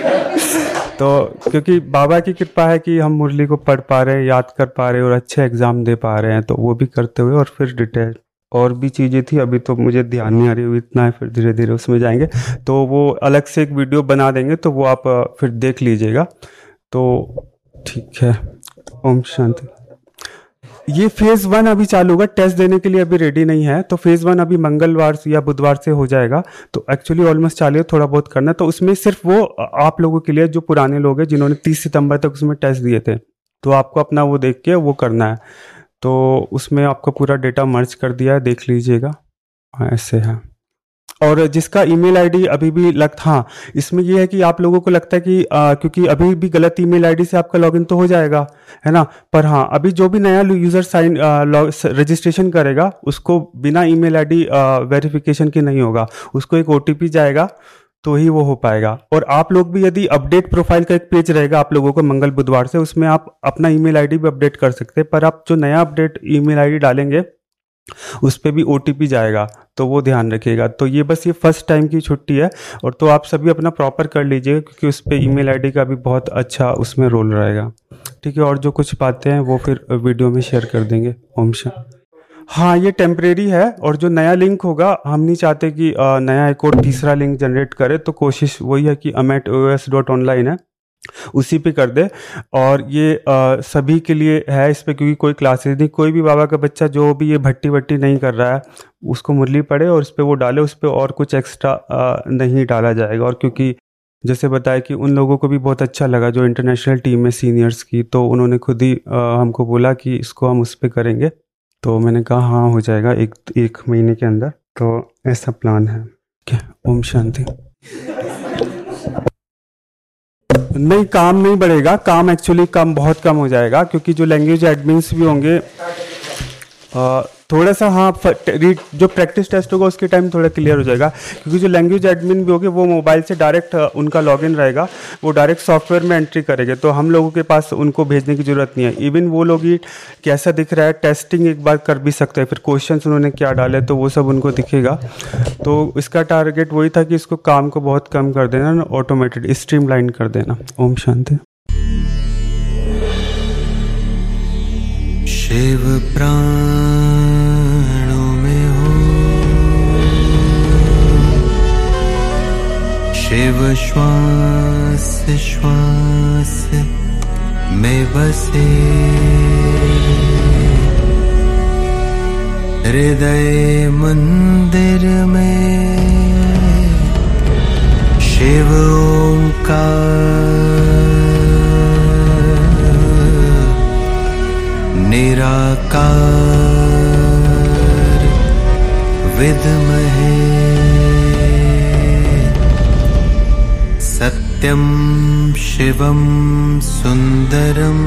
तो क्योंकि बाबा की कृपा है कि हम मुरली को पढ़ पा रहे हैं, याद कर पा रहे हैं और अच्छे एग्जाम दे पा रहे हैं, तो वो भी करते हुए और फिर डिटेल और भी चीज़ें थी, अभी तो मुझे ध्यान नहीं आ रही हुई इतना है, फिर धीरे धीरे उसमें जाएंगे। तो वो अलग से एक वीडियो बना देंगे, तो वो आप फिर देख लीजिएगा। तो ठीक है, ओम शांति। ये फेज़ 1 अभी चालू होगा, टेस्ट देने के लिए अभी रेडी नहीं है। तो फेज़ 1 अभी मंगलवार या बुधवार से हो जाएगा। तो एक्चुअली ऑलमोस्ट चालू है, थोड़ा बहुत करना है। तो उसमें सिर्फ वो आप लोगों के लिए जो पुराने लोग हैं जिन्होंने 30 सितंबर तक उसमें टेस्ट दिए थे, तो आपको अपना वो देख के वो करना है। तो उसमें आपका पूरा डेटा मर्ज कर दिया है, देख लीजिएगा। ऐसे है। और जिसका ईमेल आईडी अभी भी हाँ, इसमें ये है कि आप लोगों को लगता है कि क्योंकि अभी भी गलत ईमेल आईडी से आपका लॉगिन तो हो जाएगा, है ना। पर हाँ, अभी जो भी नया यूजर साइन रजिस्ट्रेशन करेगा उसको बिना ईमेल आईडी वेरिफिकेशन के नहीं होगा, उसको एक ओटीपी जाएगा तो ही वो हो पाएगा। और आप लोग भी यदि अपडेट प्रोफाइल का एक पेज रहेगा आप लोगों को मंगल बुधवार से, उसमें आप अपना ईमेल आईडी भी अपडेट कर सकते हैं। पर आप जो नया अपडेट ईमेल आईडी डालेंगे उस पर भी ओटीपी जाएगा, तो वो ध्यान रखिएगा। तो ये बस ये फर्स्ट टाइम की छुट्टी है, और तो आप सभी अपना प्रॉपर कर लीजिएगा, क्योंकि उस पर ईमेल आईडी का भी बहुत अच्छा उसमें रोल रहेगा। ठीक है, और जो कुछ बातें हैं वो फिर वीडियो में शेयर कर देंगे। ओम शांति। हाँ, ये टेम्परेरी है, और जो नया लिंक होगा हम नहीं चाहते कि नया एक और तीसरा लिंक जनरेट करे, तो कोशिश वही है कि ametos.online है उसी पे कर दे। और ये सभी के लिए है इस पे, क्योंकि कोई क्लासेस नहीं, कोई भी बाबा का बच्चा जो भी ये भट्टी नहीं कर रहा है उसको मुरली पढ़े और उस पर वो डाले, उस पर और कुछ एक्स्ट्रा नहीं डाला जाएगा। और क्योंकि जैसे बताया कि उन लोगों को भी बहुत अच्छा लगा जो इंटरनेशनल टीम है सीनियर्स की, तो उन्होंने खुद ही हमको बोला कि इसको हम उस पर करेंगे। तो मैंने कहा हाँ, हो जाएगा एक महीने के अंदर। तो ऐसा प्लान है। ओम शांति। नहीं, काम नहीं बढ़ेगा, काम एक्चुअली बहुत कम हो जाएगा, क्योंकि जो लैंग्वेज एडमिन्स भी होंगे थोड़ा सा, हाँ, जो प्रैक्टिस टेस्ट होगा उसके टाइम थोड़ा क्लियर हो जाएगा, क्योंकि जो लैंग्वेज एडमिन भी होंगे वो मोबाइल से डायरेक्ट उनका लॉगिन रहेगा, वो डायरेक्ट सॉफ्टवेयर में एंट्री करेंगे, तो हम लोगों के पास उनको भेजने की ज़रूरत नहीं है। इवन वो लोग ही कैसा दिख रहा है टेस्टिंग एक बार कर भी सकते हैं, फिर क्वेश्चंस उन्होंने क्या डाले तो वो सब उनको दिखेगा। तो इसका टारगेट वही था कि इसको काम को बहुत कम कर देना, ऑटोमेटेड स्ट्रीमलाइन कर देना। ओम शांति। शिव प्राणों में हो, शिव श्वास श्वास में बसे, हृदय मंदिर में शिव ओंकार सत्यं शिवं सुन्दरम्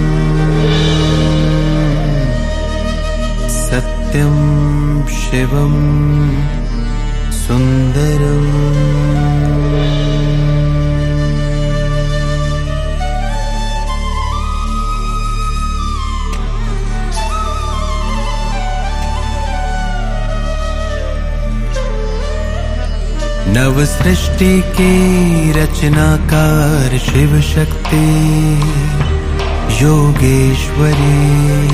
सत्यं शिवं सुन्दरम् नव सृष्टि की रचनाकार शिव शक्ति योगेश्वरी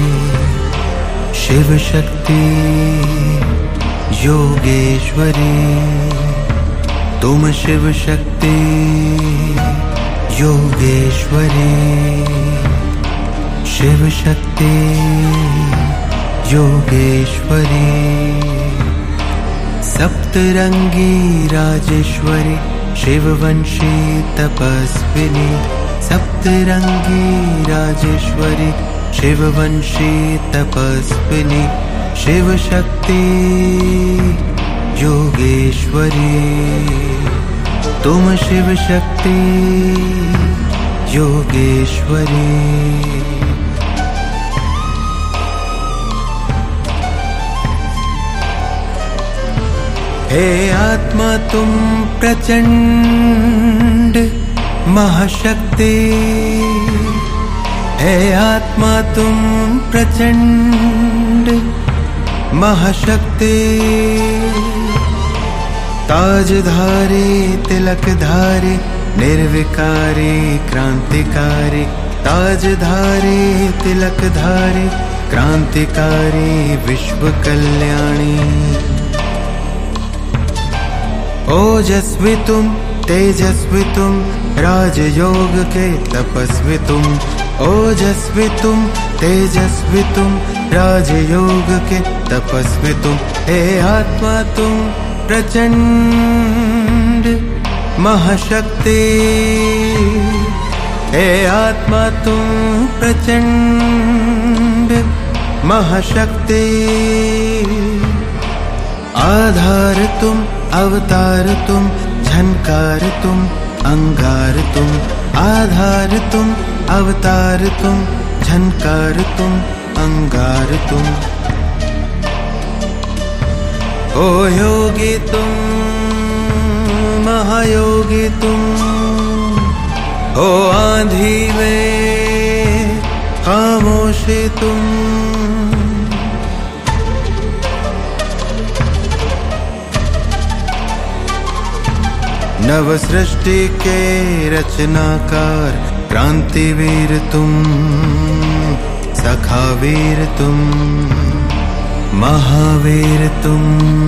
शिव शक्ति योगेश्वरी तुम शिव शक्ति योगेश्वरी शिव शक्ति योगेश्वरी सप्तरंगी राजेश्वरी शिववंशी तपस्विनी सप्तरंगी राजेश्वरी शिववंशी तपस्विनी शिव शक्ति योगेश्वरी तुम शिव शक्ति योगेश्वरी हे आत्मा तुम प्रचंड महाशक्ति हे आत्मा तुम प्रचंड महाशक्ति ताजधारी तिलकधारी निर्विकारी क्रांतिकारी ताजधारी तिलकधारी क्रांतिकारी विश्व कल्याणी ओजस्वी तुम तेजस्वी तुम राजयोग के तपस्वी तुम ओजस्वी तुम तेजस्वी तुम राजयोग के तपस्वी तुम हे आत्मा तुम प्रचंड महाशक्ति हे आत्मा तुम प्रचंड महाशक्ति आधार तुम अवतार तुम झनकार तुम अंगार तुम आधार तुम अवतार तुम झनकार तुम अंगार तुम ओ योगी तुम महायोगी तुम ओ आंधी में खामोशी तुम नव सृष्टि के रचनाकार क्रांतिवीर तुम सखावीर तुम महावीर तुम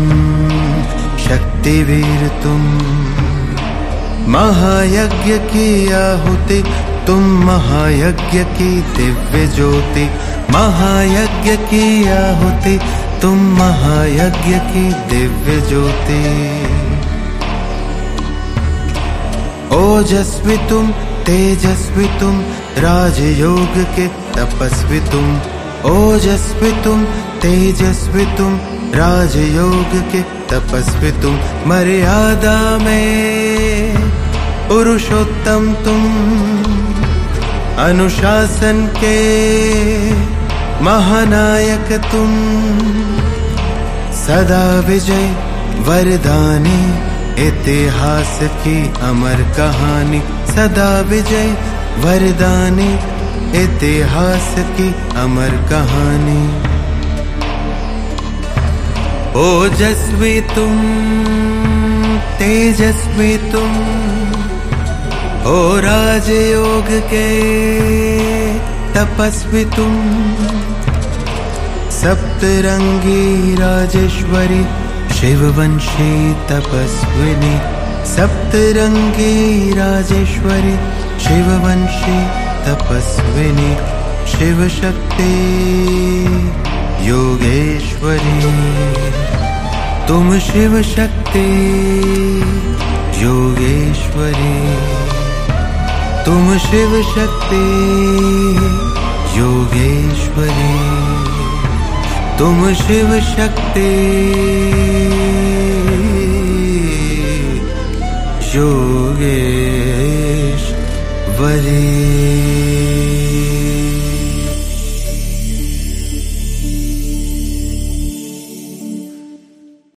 शक्तिवीर तुम महायज्ञ की आहुति तुम महायज्ञ की दिव्य ज्योति महायज्ञ की आहुति तुम महायज्ञ की दिव्य ज्योति ओजस्वी तुम तेजस्वी तुम राजयोग के तपस्वी तुम ओजस्वी तुम तेजस्वी तुम राजयोग के तपस्वी तुम मर्यादा में पुरुषोत्तम तुम अनुशासन के महानायक तुम सदा विजय वरदानी इतिहास की अमर कहानी सदा विजय वरदानी इतिहास की अमर कहानी ओजस्वी तुम तेजस्वी तुम ओ राजयोग के तपस्वी तुम सप्तरंगी राजेश्वरी शिववंशी तपस्विनी सप्तरंगी राजेश्वरी शिववंशी तपस्विनी शिव शक्ति योगेश्वरी तुम शिव शक्ति योगेश्वरी तुम शिव शक्ति योगेश्वरी तुम शिव शक्ति योगेश्वरी ईश्वरी।